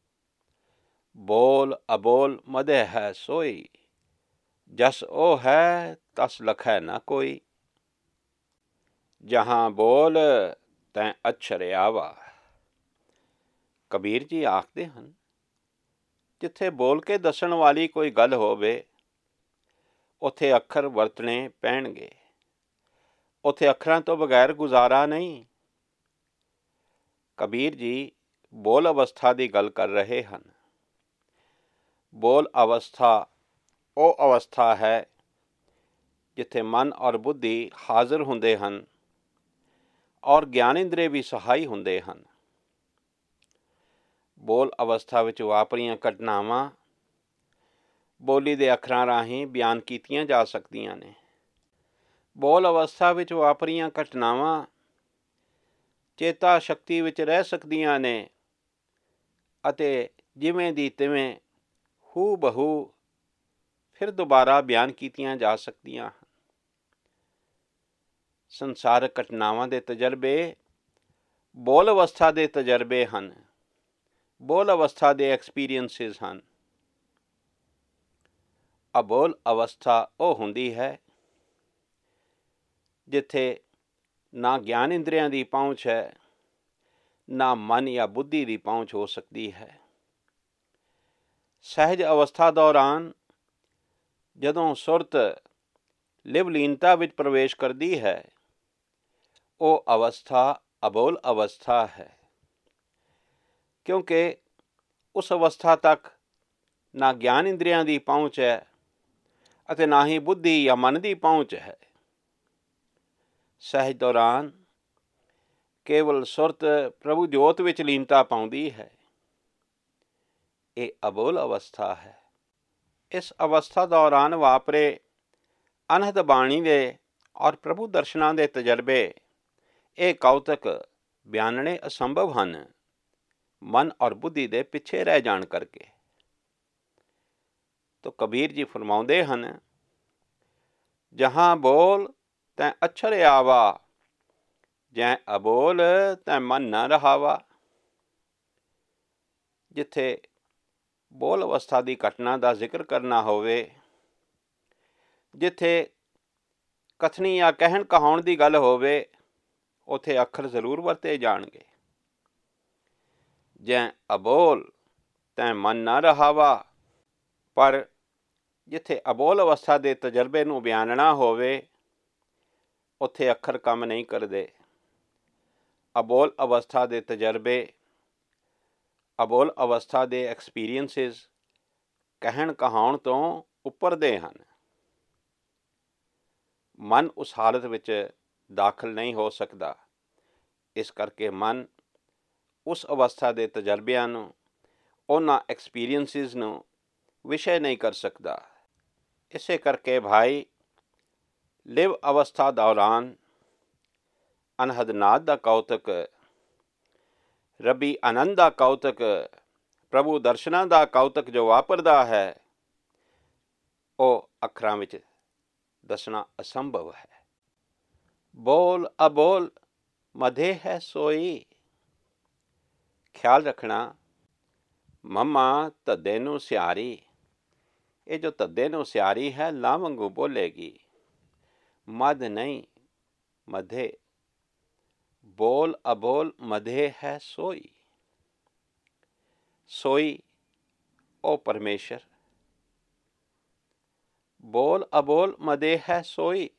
बोल अबोल मदे है सोई, जस ओ है तस लखै न कोई। जहाँ बोल तैं अक्षर आवा। ਕਬੀਰ ਜੀ ਆਖਦੇ ਹਨ, ਜਿੱਥੇ ਬੋਲ ਕੇ ਦੱਸਣ ਵਾਲੀ ਕੋਈ ਗੱਲ ਹੋਵੇ ਉੱਥੇ ਅੱਖਰ ਵਰਤਣੇ ਪੈਣਗੇ। ਉੱਥੇ ਅੱਖਰਾਂ ਤੋਂ ਬਗੈਰ ਗੁਜ਼ਾਰਾ ਨਹੀਂ। ਕਬੀਰ ਜੀ ਬੋਲ ਅਵਸਥਾ ਦੀ ਗੱਲ ਕਰ ਰਹੇ ਹਨ। ਬੋਲ ਅਵਸਥਾ ਉਹ ਅਵਸਥਾ ਹੈ ਜਿੱਥੇ ਮਨ ਔਰ ਬੁੱਧੀ ਹਾਜ਼ਰ ਹੁੰਦੇ ਹਨ ਔਰ ਗਿਆਨ ਇੰਦਰੀ ਵੀ ਸਹਾਈ ਹੁੰਦੇ ਹਨ। ਬੋਲ ਅਵਸਥਾ ਵਿੱਚ ਵਾਪਰੀਆਂ ਘਟਨਾਵਾਂ ਬੋਲੀ ਦੇ ਅੱਖਰਾਂ ਰਾਹੀਂ ਬਿਆਨ ਕੀਤੀਆਂ ਜਾ ਸਕਦੀਆਂ ਨੇ। ਬੋਲ ਅਵਸਥਾ ਵਿੱਚ ਵਾਪਰੀਆਂ ਘਟਨਾਵਾਂ ਚੇਤਾ ਸ਼ਕਤੀ ਵਿੱਚ ਰਹਿ ਸਕਦੀਆਂ ਨੇ ਅਤੇ ਜਿਵੇਂ ਦੀ ਤਿਵੇਂ ਹੂ ਬਹੂ ਫਿਰ ਦੁਬਾਰਾ ਬਿਆਨ ਕੀਤੀਆਂ ਜਾ ਸਕਦੀਆਂ ਹਨ। ਸੰਸਾਰਕ ਘਟਨਾਵਾਂ ਦੇ ਤਜਰਬੇ ਬੋਲ ਅਵਸਥਾ ਦੇ ਤਜਰਬੇ ਹਨ, ਬੋਲ ਅਵਸਥਾ ਦੇ ਐਕਸਪੀਰੀਅੰਸਿਸ ਹਨ। ਅਬੋਲ ਅਵਸਥਾ ਉਹ ਹੁੰਦੀ ਹੈ ਜਿੱਥੇ ਨਾ ਗਿਆਨ ਇੰਦਰੀਆਂ ਦੀ ਪਹੁੰਚ ਹੈ, ਨਾ ਮਨ ਜਾਂ ਬੁੱਧੀ ਦੀ ਪਹੁੰਚ ਹੋ ਸਕਦੀ ਹੈ। ਸਹਿਜ ਅਵਸਥਾ ਦੌਰਾਨ ਜਦੋਂ ਸੁਰਤ ਲਿਵਲੀਨਤਾ ਵਿੱਚ ਪ੍ਰਵੇਸ਼ ਕਰਦੀ ਹੈ, ਉਹ ਅਵਸਥਾ ਅਬੋਲ ਅਵਸਥਾ ਹੈ, ਕਿਉਂਕਿ ਉਸ ਅਵਸਥਾ ਤੱਕ ਨਾ ਗਿਆਨ ਇੰਦਰੀਆਂ ਦੀ ਪਹੁੰਚ ਹੈ ਅਤੇ ਨਾ ਹੀ ਬੁੱਧੀ ਜਾਂ ਮਨ ਦੀ ਪਹੁੰਚ ਹੈ। ਸਹਿਜ ਦੌਰਾਨ ਕੇਵਲ ਸੁਰਤ ਪ੍ਰਭੂ ਜੋਤ ਵਿੱਚ ਲੀਨਤਾ ਪਾਉਂਦੀ ਹੈ। ਇਹ ਅਬੋਲ ਅਵਸਥਾ ਹੈ। ਇਸ ਅਵਸਥਾ ਦੌਰਾਨ ਵਾਪਰੇ ਅਨਹਦ ਬਾਣੀ ਦੇ ਔਰ ਪ੍ਰਭੂ ਦਰਸ਼ਨਾਂ ਦੇ ਤਜਰਬੇ ਇਹ ਕੌਤਕ ਬਿਆਨਣੇ ਅਸੰਭਵ ਹਨ, ਮਨ ਔਰ ਬੁੱਧੀ ਦੇ ਪਿੱਛੇ ਰਹਿ ਜਾਣ ਕਰਕੇ। ਤੋ ਕਬੀਰ ਜੀ ਫਰਮਾਉਂਦੇ ਹਨ, ਜਹਾਂ ਬੋਲ ਤੈਂ ਅਛਰ ਆਵਾ, ਜੈ ਅਬੋਲ ਤੈਂ ਮਨ ਨਾ ਰਹਾਵਾ। ਜਿੱਥੇ ਬੋਲ ਅਵਸਥਾ ਦੀ ਘਟਨਾ ਦਾ ਜ਼ਿਕਰ ਕਰਨਾ ਹੋਵੇ, ਜਿੱਥੇ ਕਥਨੀ ਜਾਂ ਕਹਿਣ ਕਹਾਉਣ ਦੀ ਗੱਲ ਹੋਵੇ, ਉੱਥੇ ਅੱਖਰ ਜ਼ਰੂਰ ਵਰਤੇ ਜਾਣਗੇ। ਜੈ ਅਬੋਲ ਤੈਂ ਮਨ ਨਾ ਰਹਾਵਾ। ਪਰ ਜਿੱਥੇ ਅਬੋਲ ਅਵਸਥਾ ਦੇ ਤਜਰਬੇ ਨੂੰ ਬਿਆਨਣਾ ਹੋਵੇ, ਉੱਥੇ ਅੱਖਰ ਕੰਮ ਨਹੀਂ ਕਰਦੇ। ਅਬੋਲ ਅਵਸਥਾ ਦੇ ਤਜਰਬੇ, ਅਬੋਲ ਅਵਸਥਾ ਦੇ ਐਕਸਪੀਰੀਅੰਸਿਸ ਕਹਿਣ ਕਹਾਉਣ ਤੋਂ ਉੱਪਰ ਦੇ ਹਨ। ਮਨ ਉਸ ਹਾਲਤ ਵਿੱਚ ਦਾਖਲ ਨਹੀਂ ਹੋ ਸਕਦਾ। ਇਸ ਕਰਕੇ ਮਨ ਉਸ ਅਵਸਥਾ ਦੇ ਤਜਰਬਿਆਂ ਨੂੰ, ਉਹਨਾਂ ਐਕਸਪੀਰੀਅੰਸਿਸ ਨੂੰ ਵਿਸ਼ੇ ਨਹੀਂ ਕਰ ਸਕਦਾ। ਇਸੇ ਕਰਕੇ ਭਾਈ ਲਿਵ ਅਵਸਥਾ ਦੌਰਾਨ ਅਨਹਦ ਨਾਦ ਦਾ ਕੌਤਕ, ਰੱਬੀ ਆਨੰਦ ਦਾ ਕੌਤਕ, ਪ੍ਰਭੂ ਦਰਸ਼ਨਾਂ ਦਾ ਕੌਤਕ ਜੋ ਵਾਪਰਦਾ ਹੈ, ਉਹ ਅੱਖਰਾਂ ਵਿੱਚ ਦੱਸਣਾ ਅਸੰਭਵ ਹੈ। ਬੋਲ ਅਬੋਲ ਮਧੇ ਹੈ ਸੋਈ। ਖਿਆਲ ਰੱਖਣਾ, ਮੰਮਾ ਧੱਦੇ ਨੂੰ ਸਿਆਰੀ। ਇਹ ਜੋ ਧੱਦੇ ਨੂੰ ਸਿਆਰੀ ਹੈ, ਲਾਂ ਵਾਂਗੂ ਬੋਲੇਗੀ, ਮਧ ਨਹੀਂ, ਮਧੇ। ਬੋਲ ਅਬੋਲ ਮਧੇ ਹੈ ਸੋਈ। ਸੋਈ ਉਹ ਪਰਮੇਸ਼ਰ। ਬੋਲ ਅਬੋਲ ਮਧੇ ਹੈ ਸੋਈ।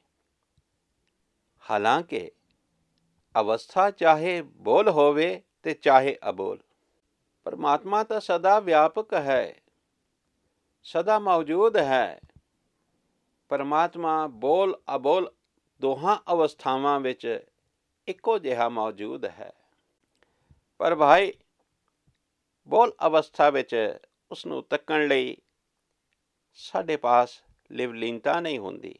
ਹਾਲਾਂਕਿ ਅਵਸਥਾ ਚਾਹੇ ਬੋਲ ਹੋਵੇ ਤੇ ਚਾਹੇ ਅਬੋਲ, ਪਰਮਾਤਮਾ ਤਾਂ ਸਦਾ ਵਿਆਪਕ ਹੈ, ਸਦਾ ਮੌਜੂਦ ਹੈ। ਪਰਮਾਤਮਾ ਬੋਲ ਅਬੋਲ ਦੋਹਾਂ ਅਵਸਥਾਵਾਂ ਵਿੱਚ ਇੱਕੋ ਜਿਹਾ ਮੌਜੂਦ ਹੈ। ਪਰ ਭਾਈ ਬੋਲ ਅਵਸਥਾ ਵਿੱਚ ਉਸਨੂੰ ਤੱਕਣ ਲਈ ਸਾਡੇ ਪਾਸ ਲਿਵਲੀਨਤਾ ਨਹੀਂ ਹੁੰਦੀ,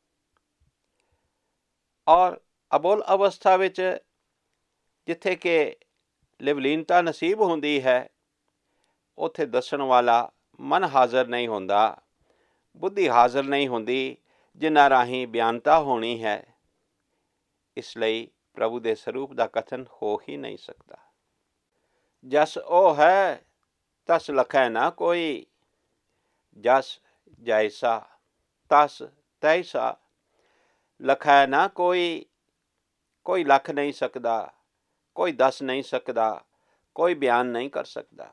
ਔਰ ਅਬੋਲ ਅਵਸਥਾ ਵਿੱਚ ਜਿੱਥੇ ਕਿ ਲਿਵਲੀਨਤਾ ਨਸੀਬ ਹੁੰਦੀ ਹੈ, ਉੱਥੇ ਦੱਸਣ ਵਾਲਾ ਮਨ ਹਾਜ਼ਰ ਨਹੀਂ ਹੁੰਦਾ, ਬੁੱਧੀ ਹਾਜ਼ਰ ਨਹੀਂ ਹੁੰਦੀ, ਜਿਨ੍ਹਾਂ ਰਾਹੀਂ ਬਿਆਨਤਾ ਹੋਣੀ ਹੈ। ਇਸ ਲਈ ਪ੍ਰਭੂ ਦੇ ਸਰੂਪ ਦਾ ਕਥਨ ਹੋ ਹੀ ਨਹੀਂ ਸਕਦਾ। ਜਸ ਉਹ ਹੈ ਤਸ ਲਖੈ ਨਾ ਕੋਈ, ਜਸ ਜੈਸਾ ਤਸ ਤੈਸਾ ਲਖੈ ਨਾ ਕੋਈ। ਕੋਈ ਲੱਖ ਨਹੀਂ ਸਕਦਾ, ਕੋਈ ਦੱਸ ਨਹੀਂ ਸਕਦਾ, ਕੋਈ ਬਿਆਨ ਨਹੀਂ ਕਰ ਸਕਦਾ।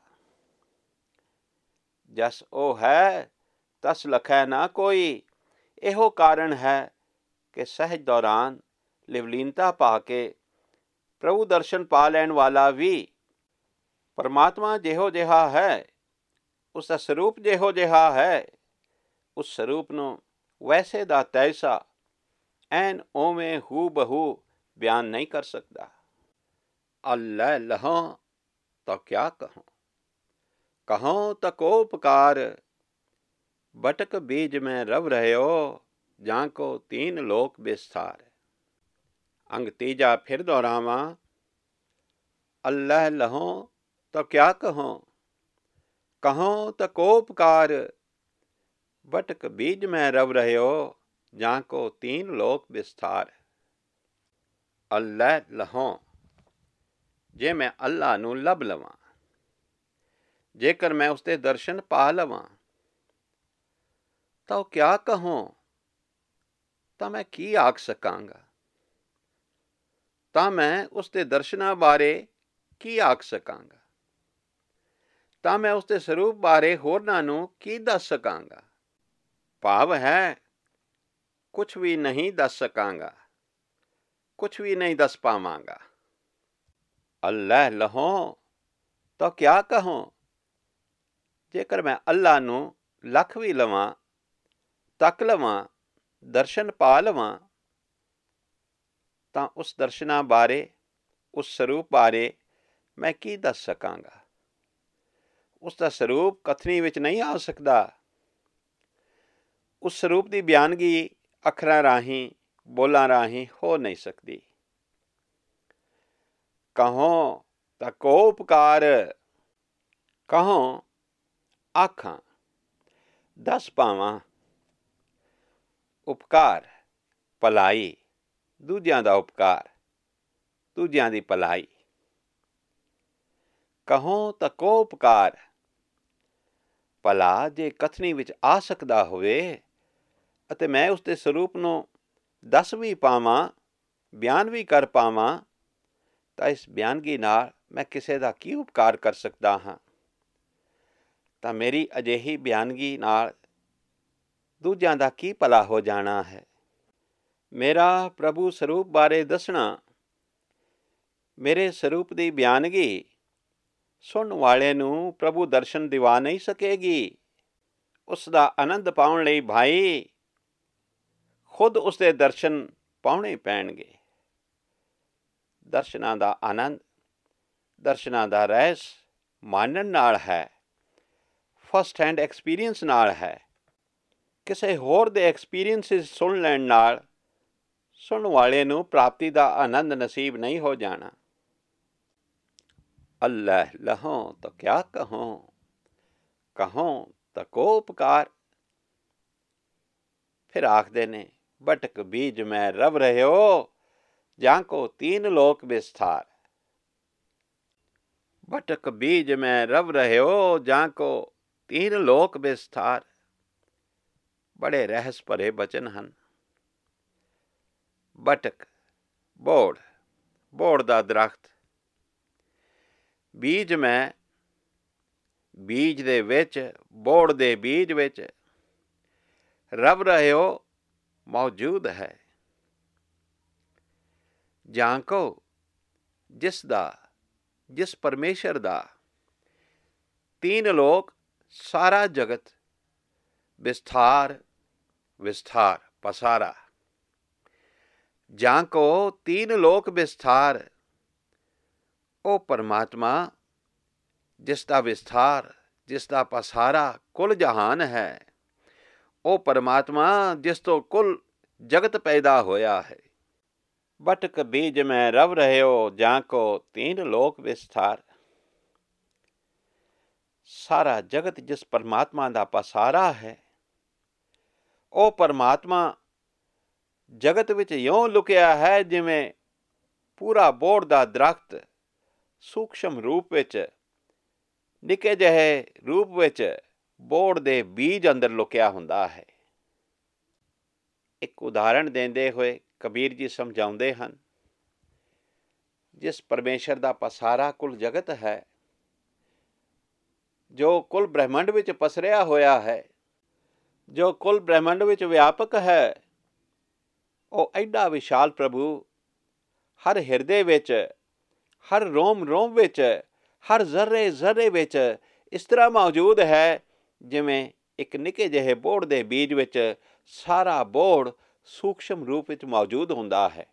ਜਸ ਉਹ ਹੈ ਤਸ ਲਖੈ ਨਾ ਕੋਈ। ਇਹੋ ਕਾਰਨ ਹੈ ਕਿ ਸਹਿਜ ਦੌਰਾਨ ਲਿਵਲੀਨਤਾ ਪਾ ਕੇ ਪ੍ਰਭੂ ਦਰਸ਼ਨ ਪਾ ਲੈਣ ਵਾਲਾ ਵੀ ਪਰਮਾਤਮਾ ਜਿਹੋ ਜਿਹਾ ਹੈ, ਉਸ ਦਾ ਸਰੂਪ ਜਿਹੋ ਜਿਹਾ ਹੈ, ਉਸ ਸਰੂਪ ਨੂੰ ਵੈਸੇ ਦਾ ਤੈਸਾ ਐਨ ਉਵੇਂ ਹੂ ਬਹੂ ਬਿਆਨ ਨਹੀਂ ਕਰ ਸਕਦਾ। ਅੱਲ੍ਹੈ ਲਹਾਂ ਤਾਂ ਕਿਆ ਕਹੂੰ, ਕਹੂੰ ਤਾਂ ਕੋ ਉਪਕਾਰ। ਬਟਕ ਬੀਜ ਮੈਂ ਰਵ ਰਹਿਓ, ਜਾਂ ਕੋ ਤੀਨ ਲੋਕ ਵਿਸਥਾਰ। ਅੰਗ ਤੀਜਾ ਫਿਰ ਦੁਹਰਾਵਾਂ। ਅੱਲ੍ਹੈ ਲਹਾਂ ਤਾਂ ਕਿਆ ਕਹੂੰ, ਕਹੂੰ ਤਾਂ ਕੋ ਉਪਕਾਰ। ਬਟਕ ਬੀਜ ਮੈਂ ਰਵ ਰਹਿਓ, ਜਾਂ ਕੋ ਤੀਨ ਲੋਕ ਵਿਸਥਾਰ। ਅੱਲ੍ਹੈ ਲਹਾਂ, ਜੇ ਮੈਂ ਅੱਲ੍ਹਾ ਨੂੰ ਲੱਭ ਲਵਾਂ, ਜੇਕਰ ਮੈਂ ਉਸਦੇ ਦਰਸ਼ਨ ਪਾ ਲਵਾਂ, ਤਾਂ ਉਹ ਕਿਆ ਕਹੂੰ, ਤਾਂ ਮੈਂ ਕੀ ਆਖ ਸਕਾਂਗਾ। ਤਾਂ ਮੈਂ ਉਸਦੇ ਦਰਸ਼ਨਾਂ ਬਾਰੇ ਕੀ ਆਖ ਸਕਾਂਗਾ। ਤਾਂ ਮੈਂ ਉਸਦੇ ਸਰੂਪ ਬਾਰੇ ਹੋਰਨਾਂ ਨੂੰ ਕੀ ਦੱਸ ਸਕਾਂਗਾ। ਭਾਵ ਹੈ ਕੁਛ ਵੀ ਨਹੀਂ ਦੱਸ ਸਕਾਂਗਾ, ਕੁਛ ਵੀ ਨਹੀਂ ਦੱਸ ਪਾਵਾਂਗਾ। ਅੱਲ੍ਹੈ ਲਹਾਂ ਤਾਂ ਕਿਆ ਕਹੂੰ, ਜੇਕਰ ਮੈਂ ਅੱਲ੍ਹਾ ਨੂੰ ਲੱਖ ਵੀ ਲਵਾਂ, ਤੱਕ ਲਵਾਂ, ਦਰਸ਼ਨ ਪਾ ਲਵਾਂ, ਤਾਂ ਉਸ ਦਰਸ਼ਨਾਂ ਬਾਰੇ, ਉਸ ਸਰੂਪ ਬਾਰੇ ਮੈਂ ਕੀ ਦੱਸ ਸਕਾਂਗਾ। ਉਸ ਦਾ ਸਰੂਪ ਕਥਨੀ ਵਿੱਚ ਨਹੀਂ ਆ ਸਕਦਾ। ਉਸ ਸਰੂਪ ਦੀ ਬਿਆਨਗੀ ਅੱਖਰਾਂ ਰਾਹੀਂ, ਬੋਲਾਂ ਰਾਹੀਂ ਹੋ ਨਹੀਂ ਸਕਦੀ। ਕਹੂੰ ਤਾਂ ਕੋ ਉਪਕਾਰ। ਕਹੂੰ ਆਖਾਂ, ਦੱਸ ਪਾਵਾਂ। ਉਪਕਾਰ ਭਲਾਈ, ਦੂਜਿਆਂ ਦਾ ਉਪਕਾਰ, ਦੂਜਿਆਂ ਦੀ ਭਲਾਈ। ਕਹੂੰ ਤਾਂ ਕੋ ਉਪਕਾਰ। ਭਲਾ ਜੇ ਕਥਨੀ ਵਿੱਚ ਆ ਸਕਦਾ ਹੋਵੇ ਅਤੇ ਮੈਂ ਉਸਦੇ ਸਰੂਪ ਨੂੰ ਦੱਸ ਵੀ ਪਾਵਾਂ, ਬਿਆਨ ਵੀ ਕਰ ਪਾਵਾਂ, ਤਾਂ ਇਸ ਬਿਆਨਗੀ ਨਾਲ ਮੈਂ ਕਿਸੇ ਦਾ ਕੀ ਉਪਕਾਰ ਕਰ ਸਕਦਾ ਹਾਂ। ਤਾਂ ਮੇਰੀ ਅਜਿਹੀ ਬਿਆਨਗੀ ਨਾਲ ਦੂਜਿਆਂ ਦਾ ਕੀ ਭਲਾ ਹੋ ਜਾਣਾ ਹੈ। ਮੇਰਾ ਪ੍ਰਭੂ ਸਰੂਪ ਬਾਰੇ ਦੱਸਣਾ, ਮੇਰੇ ਸਰੂਪ ਦੀ ਬਿਆਨਗੀ ਸੁਣਨ ਵਾਲੇ ਨੂੰ ਪ੍ਰਭੂ ਦਰਸ਼ਨ ਦਿਵਾ ਨਹੀਂ ਸਕੇਗੀ। ਉਸ ਦਾ ਆਨੰਦ ਪਾਉਣ ਲਈ ਭਾਈ ਖੁਦ ਉਸਦੇ ਦਰਸ਼ਨ ਪਾਉਣੇ ਪੈਣਗੇ। ਦਰਸ਼ਨਾਂ ਦਾ ਆਨੰਦ, ਦਰਸ਼ਨਾਂ ਦਾ ਰਹੱਸ ਮਾਨਣ ਨਾਲ ਹੈ, ਫਸਟ ਹੈਂਡ ਐਕਸਪੀਰੀਅੰਸ ਨਾਲ ਹੈ। ਕਿਸੇ ਹੋਰ ਦੇ ਐਕਸਪੀਰੀਅੰਸਿਸ ਸੁਣ ਲੈਣ ਨਾਲ ਸੁਣਨ ਵਾਲੇ ਨੂੰ ਪ੍ਰਾਪਤੀ ਦਾ ਆਨੰਦ ਨਸੀਬ ਨਹੀਂ ਹੋ ਜਾਣਾ। ਅੱਲ੍ਹੈ ਲਹਾਂ ਤਾਂ ਕਿਆ ਕਹੂੰ, ਕਹੂੰ ਤਾਂ ਕੋ ਉਪਕਾਰ। ਫਿਰ ਆਖਦੇ ਨੇ, ਬਟਕ ਬੀਜ ਮੈਂ ਰਵ ਰਹਿਓ, ਜਾਂ ਕੋ ਤੀਨ ਲੋਕ ਵਿਸਥਾਰ। ਬਟਕ ਬੀਜ ਮੈਂ ਰਵ ਰਹਿਓ, ਜਾਂ ਕੋ ਤੀਨ ਲੋਕ ਵਿਸਥਾਰ। ਬੜੇ ਰਹੱਸ ਭਰੇ ਬਚਨ ਹਨ। ਬਟਕ ਬੋੜ, ਬੋੜ ਦਾ ਦਰਖਤ। ਬੀਜ ਮੈਂ, ਬੀਜ ਦੇ ਵਿੱਚ, ਬੋੜ ਦੇ ਬੀਜ ਵਿੱਚ ਰਵ ਰਹਿਓ ਮੌਜੂਦ ਹੈ। ਜਾਂ ਕੋ, ਜਿਸ ਦਾ, ਜਿਸ ਪਰਮੇਸ਼ਰ ਦਾ ਤੀਨ ਲੋਕ, ਸਾਰਾ ਜਗਤ ਵਿਸਥਾਰ, ਵਿਸਥਾਰ ਪਸਾਰਾ। ਜਾਂ ਕੋ ਤੀਨ ਲੋਕ ਵਿਸਥਾਰ। ਉਹ ਪਰਮਾਤਮਾ ਜਿਸ ਦਾ ਵਿਸਥਾਰ, ਜਿਸ ਦਾ ਪਸਾਰਾ ਕੁੱਲ ਜਹਾਨ ਹੈ, ਉਹ ਪਰਮਾਤਮਾ ਜਿਸ ਤੋਂ ਕੁੱਲ ਜਗਤ ਪੈਦਾ ਹੋਇਆ ਹੈ। ਬਟਕ ਬੀਜ ਮੈਂ ਰਵ ਰਹਿਓ, ਜਾਂ ਕੋ ਤੀਨ ਲੋਕ ਵਿਸਥਾਰ। ਸਾਰਾ ਜਗਤ ਜਿਸ ਪਰਮਾਤਮਾ ਦਾ ਪਸਾਰਾ ਹੈ, ਉਹ ਪਰਮਾਤਮਾ ਜਗਤ ਵਿੱਚ ਇਉਂ ਲੁਕਿਆ ਹੈ ਜਿਵੇਂ ਪੂਰਾ ਬੋਹੜ ਦਾ ਦਰਖਤ ਸੂਖਸ਼ਮ ਰੂਪ ਵਿੱਚ, ਨਿੱਕੇ ਜਿਹੇ ਰੂਪ ਵਿੱਚ ਬੋਹੜ ਦੇ ਬੀਜ ਅੰਦਰ ਲੁਕਿਆ ਹੁੰਦਾ ਹੈ। ਇੱਕ ਉਦਾਹਰਣ ਦਿੰਦੇ ਹੋਏ ਕਬੀਰ ਜੀ ਸਮਝਾਉਂਦੇ ਹਨ, ਜਿਸ ਪਰਮੇਸ਼ਰ ਦਾ ਪਸਾਰਾ ਕੁੱਲ ਜਗਤ ਹੈ, ਜੋ ਕੁੱਲ ਬ੍ਰਹਿਮੰਡ ਵਿੱਚ ਪਸਰਿਆ ਹੋਇਆ ਹੈ, ਜੋ ਕੁੱਲ ਬ੍ਰਹਿਮੰਡ ਵਿੱਚ ਵਿਆਪਕ ਹੈ, ਉਹ ਐਡਾ ਵਿਸ਼ਾਲ ਪ੍ਰਭੂ ਹਰ ਹਿਰਦੇ ਵਿੱਚ, ਹਰ ਰੋਮ ਰੋਮ ਵਿੱਚ, ਹਰ ਜ਼ਰਰੇ ਜ਼ਰਰੇ ਵਿੱਚ ਇਸ ਤਰ੍ਹਾਂ ਮੌਜੂਦ ਹੈ ਜਿਵੇਂ ਇੱਕ ਨਿੱਕੇ ਜਿਹੇ ਬੋਹੜ ਦੇ ਬੀਜ ਵਿੱਚ ਸਾਰਾ ਬੋਹੜ ਸੂਖਸ਼ਮ ਰੂਪ ਵਿੱਚ ਮੌਜੂਦ ਹੁੰਦਾ ਹੈ।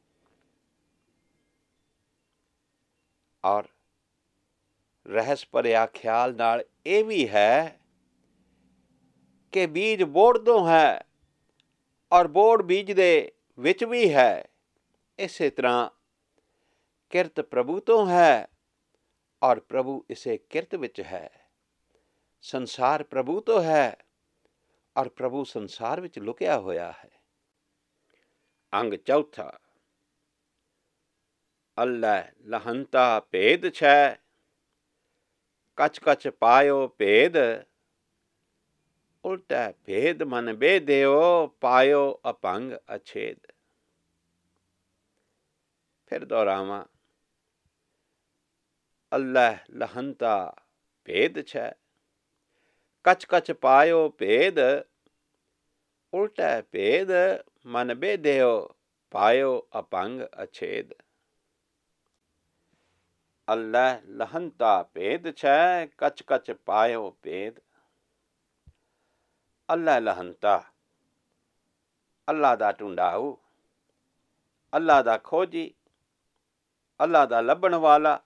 ਔਰ ਰਹੱਸ ਭਰਿਆ ਖਿਆਲ ਨਾਲ ਇਹ ਵੀ ਹੈ ਕਿ ਬੀਜ ਬੋਹੜ ਤੋਂ ਹੈ ਔਰ ਬੋਹੜ ਬੀਜ ਦੇ ਵਿੱਚ ਵੀ ਹੈ। ਇਸੇ ਤਰ੍ਹਾਂ ਕਿਰਤ ਪ੍ਰਭੂ ਤੋਂ ਹੈ ਔਰ ਪ੍ਰਭੂ ਇਸੇ ਕਿਰਤ ਵਿੱਚ ਹੈ। ਸੰਸਾਰ ਪ੍ਰਭੂ ਤੋਂ ਹੈ ਔਰ ਪ੍ਰਭੂ ਸੰਸਾਰ ਵਿੱਚ ਲੁਕਿਆ ਹੋਇਆ ਹੈ। ਅੰਗ ਚੌਥਾ, ਅੱਲਾ ਲਹੰਤਾ ਭੇਦ ਛੈ, ਕਛ ਕਛ ਪਾਇਓ ਭੇਦ, ਉਲਟਾ ਭੇਦ ਮਨ ਬੇਦਿਓ, ਪਾਇਓ ਅਭੰਗ ਅਛੇਦ। ਫਿਰ ਦੁਹਰਾਵਾਂ, ਅੱਲਾ ਲਹੰਤਾ ਭੇਦ ਛੈ, ਕਛ ਕਛ ਪਾਇਓ ਭੇਦ, ਉਲਟਾ ਭੇਦ ਮਨ ਬੇਦਿਓ, ਪਾਇਓ ਅਭੰਗ ਅਛੇਦ। ਅੱਲਾ ਲਹੰਤਾ ਭੇਦ ਛੈ, ਕਛ ਕਛ ਪਾਇਓ ਭੇਦ। ਅੱਲਾ ਲਹੰਤਾ, ਅੱਲਾ ਦਾ ਢੂੰਡਾਊ, ਅੱਲਾ ਦਾ ਖੋਜੀ, ਅੱਲਾ ਦਾ ਲੱਭਣ ਵਾਲਾ।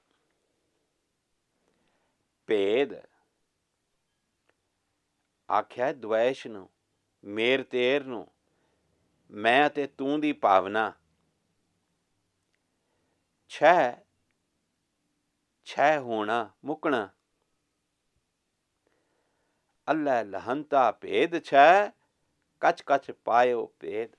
ਭੇਦ ਆਖਿਆ ਦਵੈਸ਼ ਨੂੰ, ਮੇਰ ਤੇਰ ਨੂੰ, ਮੈਂ ਅਤੇ ਤੂੰ ਦੀ ਭਾਵਨਾ। ਛੈ, ਛੈ ਹੋਣਾ, ਮੁੱਕਣਾ। ਅੱਲਾ ਲਹੰਤਾ ਭੇਦ ਛੈ, ਕਛ ਕਛ ਪਾਇਓ ਭੇਦ।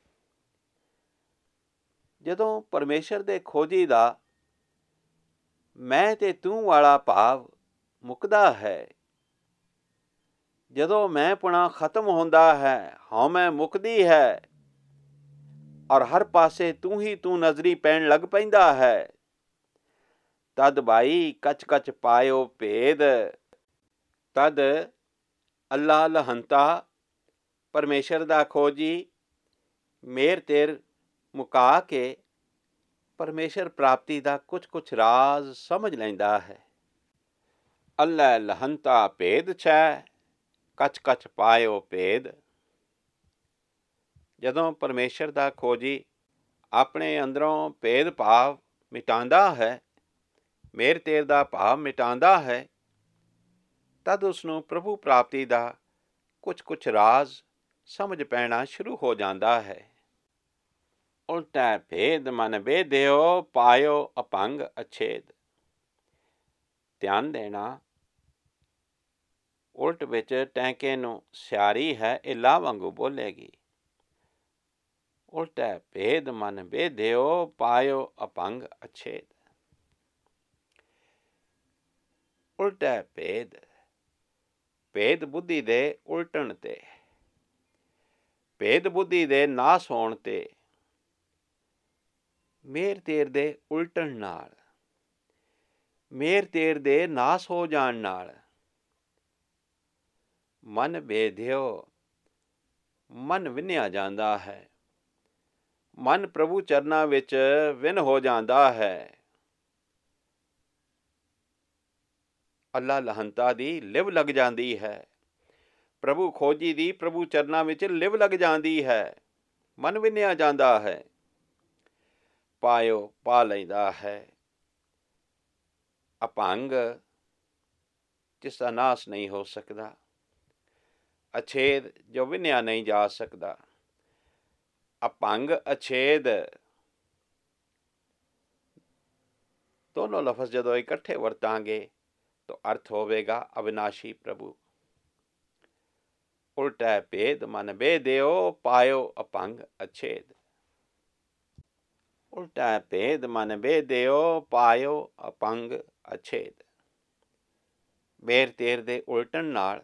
ਜਦੋਂ ਪਰਮੇਸ਼ਰ ਦੇ ਖੋਜੀ ਦਾ ਮੈਂ ਤੇ ਤੂੰ ਵਾਲਾ ਭਾਵ ਮੁੱਕਦਾ ਹੈ, ਜਦੋਂ ਮੈਂ ਪੁਣਾ ਖਤਮ ਹੁੰਦਾ ਹੈ, ਹਉਮੈ ਮੁੱਕਦੀ ਹੈ ਔਰ ਹਰ ਪਾਸੇ ਤੂੰ ਹੀ ਤੂੰ ਨਜ਼ਰੀ ਪੈਣ ਲੱਗ ਪੈਂਦਾ ਹੈ, ਤਦ ਭਾਈ ਕਛ ਕਛ ਪਾਇਓ ਭੇਦ। ਤਦ ਅੱਲਾ ਲਹੰਤਾ, ਪਰਮੇਸ਼ਰ ਦਾ ਖੋਜੀ, ਮੇਰ ਤੇਰ ਮੁਕਾ ਕੇ ਪਰਮੇਸ਼ਰ ਪ੍ਰਾਪਤੀ ਦਾ ਕੁਛ ਕੁਛ ਰਾਜ਼ ਸਮਝ ਲੈਂਦਾ ਹੈ। ਅੱਲਾ ਲਹੰਤਾ ਭੇਦ ਛੈ, ਕਛ ਕਛ ਪਾਇਓ ਭੇਦ। ਜਦੋਂ ਪਰਮੇਸ਼ਰ ਦਾ ਖੋਜੀ ਆਪਣੇ ਅੰਦਰੋਂ ਭੇਦ ਭਾਵ ਮਿਟਾਉਂਦਾ ਹੈ, ਮੇਰ ਤੇਰ ਦਾ ਭਾਵ ਮਿਟਾਉਂਦਾ ਹੈ, ਤਦ ਉਸਨੂੰ ਪ੍ਰਭੂ ਪ੍ਰਾਪਤੀ ਦਾ ਕੁਛ ਕੁਛ ਰਾਜ਼ ਸਮਝ ਪੈਣਾ ਸ਼ੁਰੂ ਹੋ ਜਾਂਦਾ ਹੈ। ਉਲਟਾ ਭੇਦ ਮਨ ਬੇਦਿਓ, ਪਾਇਓ ਅਭੰਗ ਅਛੇਦ। ਧਿਆਨ ਦੇਣਾ, ਉਲਟ ਵਿੱਚ ਟੈਂਕੇ ਨੂੰ ਸਿਆਰੀ ਹੈ, ਇਹ ਲਾ ਵਾਂਗੂ ਬੋਲੇਗੀ। ਉਲਟਾ ਭੇਦ ਮਨ ਬੇਦਿਓ, ਪਾਇਓ ਅਭੰਗ ਅਛੇਦ। ਉਲਟਾ ਭੇਦ, ਭੇਦ ਬੁੱਧੀ ਦੇ ਉਲਟਣ ਤੇ, ਭੇਦ ਬੁੱਧੀ ਦੇ ਨਾਸ ਹੋਣ ਤੇ, ਮੇਰ ਤੇਰ ਦੇ ਉਲਟਣ ਨਾਲ, ਮੇਰ ਤੇਰ ਦੇ ਨਾਸ ਹੋ ਜਾਣ ਨਾਲ, ਮਨ ਬੇਦਿਓ, ਮਨ ਵਿੰਨਿਆ ਜਾਂਦਾ ਹੈ। ਮਨ ਪ੍ਰਭੂ ਚਰਨਾਂ ਵਿੱਚ ਵਿੰਨ ਹੋ ਜਾਂਦਾ ਹੈ। ਅੱਲਾ ਲਹੰਤਾ ਦੀ ਲਿਵ ਲੱਗ ਜਾਂਦੀ ਹੈ, ਪ੍ਰਭੂ ਖੋਜੀ ਦੀ ਪ੍ਰਭੂ ਚਰਨਾਂ ਵਿੱਚ ਲਿਵ ਲੱਗ ਜਾਂਦੀ ਹੈ, ਮਨ ਵਿੰਨਿਆ ਜਾਂਦਾ ਹੈ, ਪਾਇਓ ਪਾ ਲੈਂਦਾ ਹੈ। ਅਭੰਗ, ਜਿਸ ਦਾ ਨਾਸ ਨਹੀਂ ਹੋ ਸਕਦਾ, ਅਛੇਦ, ਜੋ ਵਿੰਨਿਆ ਨਹੀਂ ਜਾ ਸਕਦਾ। ਅਭੰਗ ਅਛੇਦ ਦੋਨੋਂ ਲਫ਼ਜ਼ ਜਦੋਂ ਇਕੱਠੇ ਵਰਤਾਂਗੇ ਤਾਂ ਅਰਥ ਹੋਵੇਗਾ ਅਵਿਨਾਸ਼ੀ ਪ੍ਰਭੂ। ਉਲਟਾ ਭੇਦ ਮਨ ਬੇਦਿਓ, ਪਾਇਓ ਅਭੰਗ ਅਛੇਦ। ਉਲਟਾ ਭੇਦ ਮਨ ਭੇਦਿਓ ਪਾਇਓ ਅਪੰਗ ਅਛੇਦ। ਮੇਰ ਤੇਰ ਦੇ ਉਲਟਣ ਨਾਲ,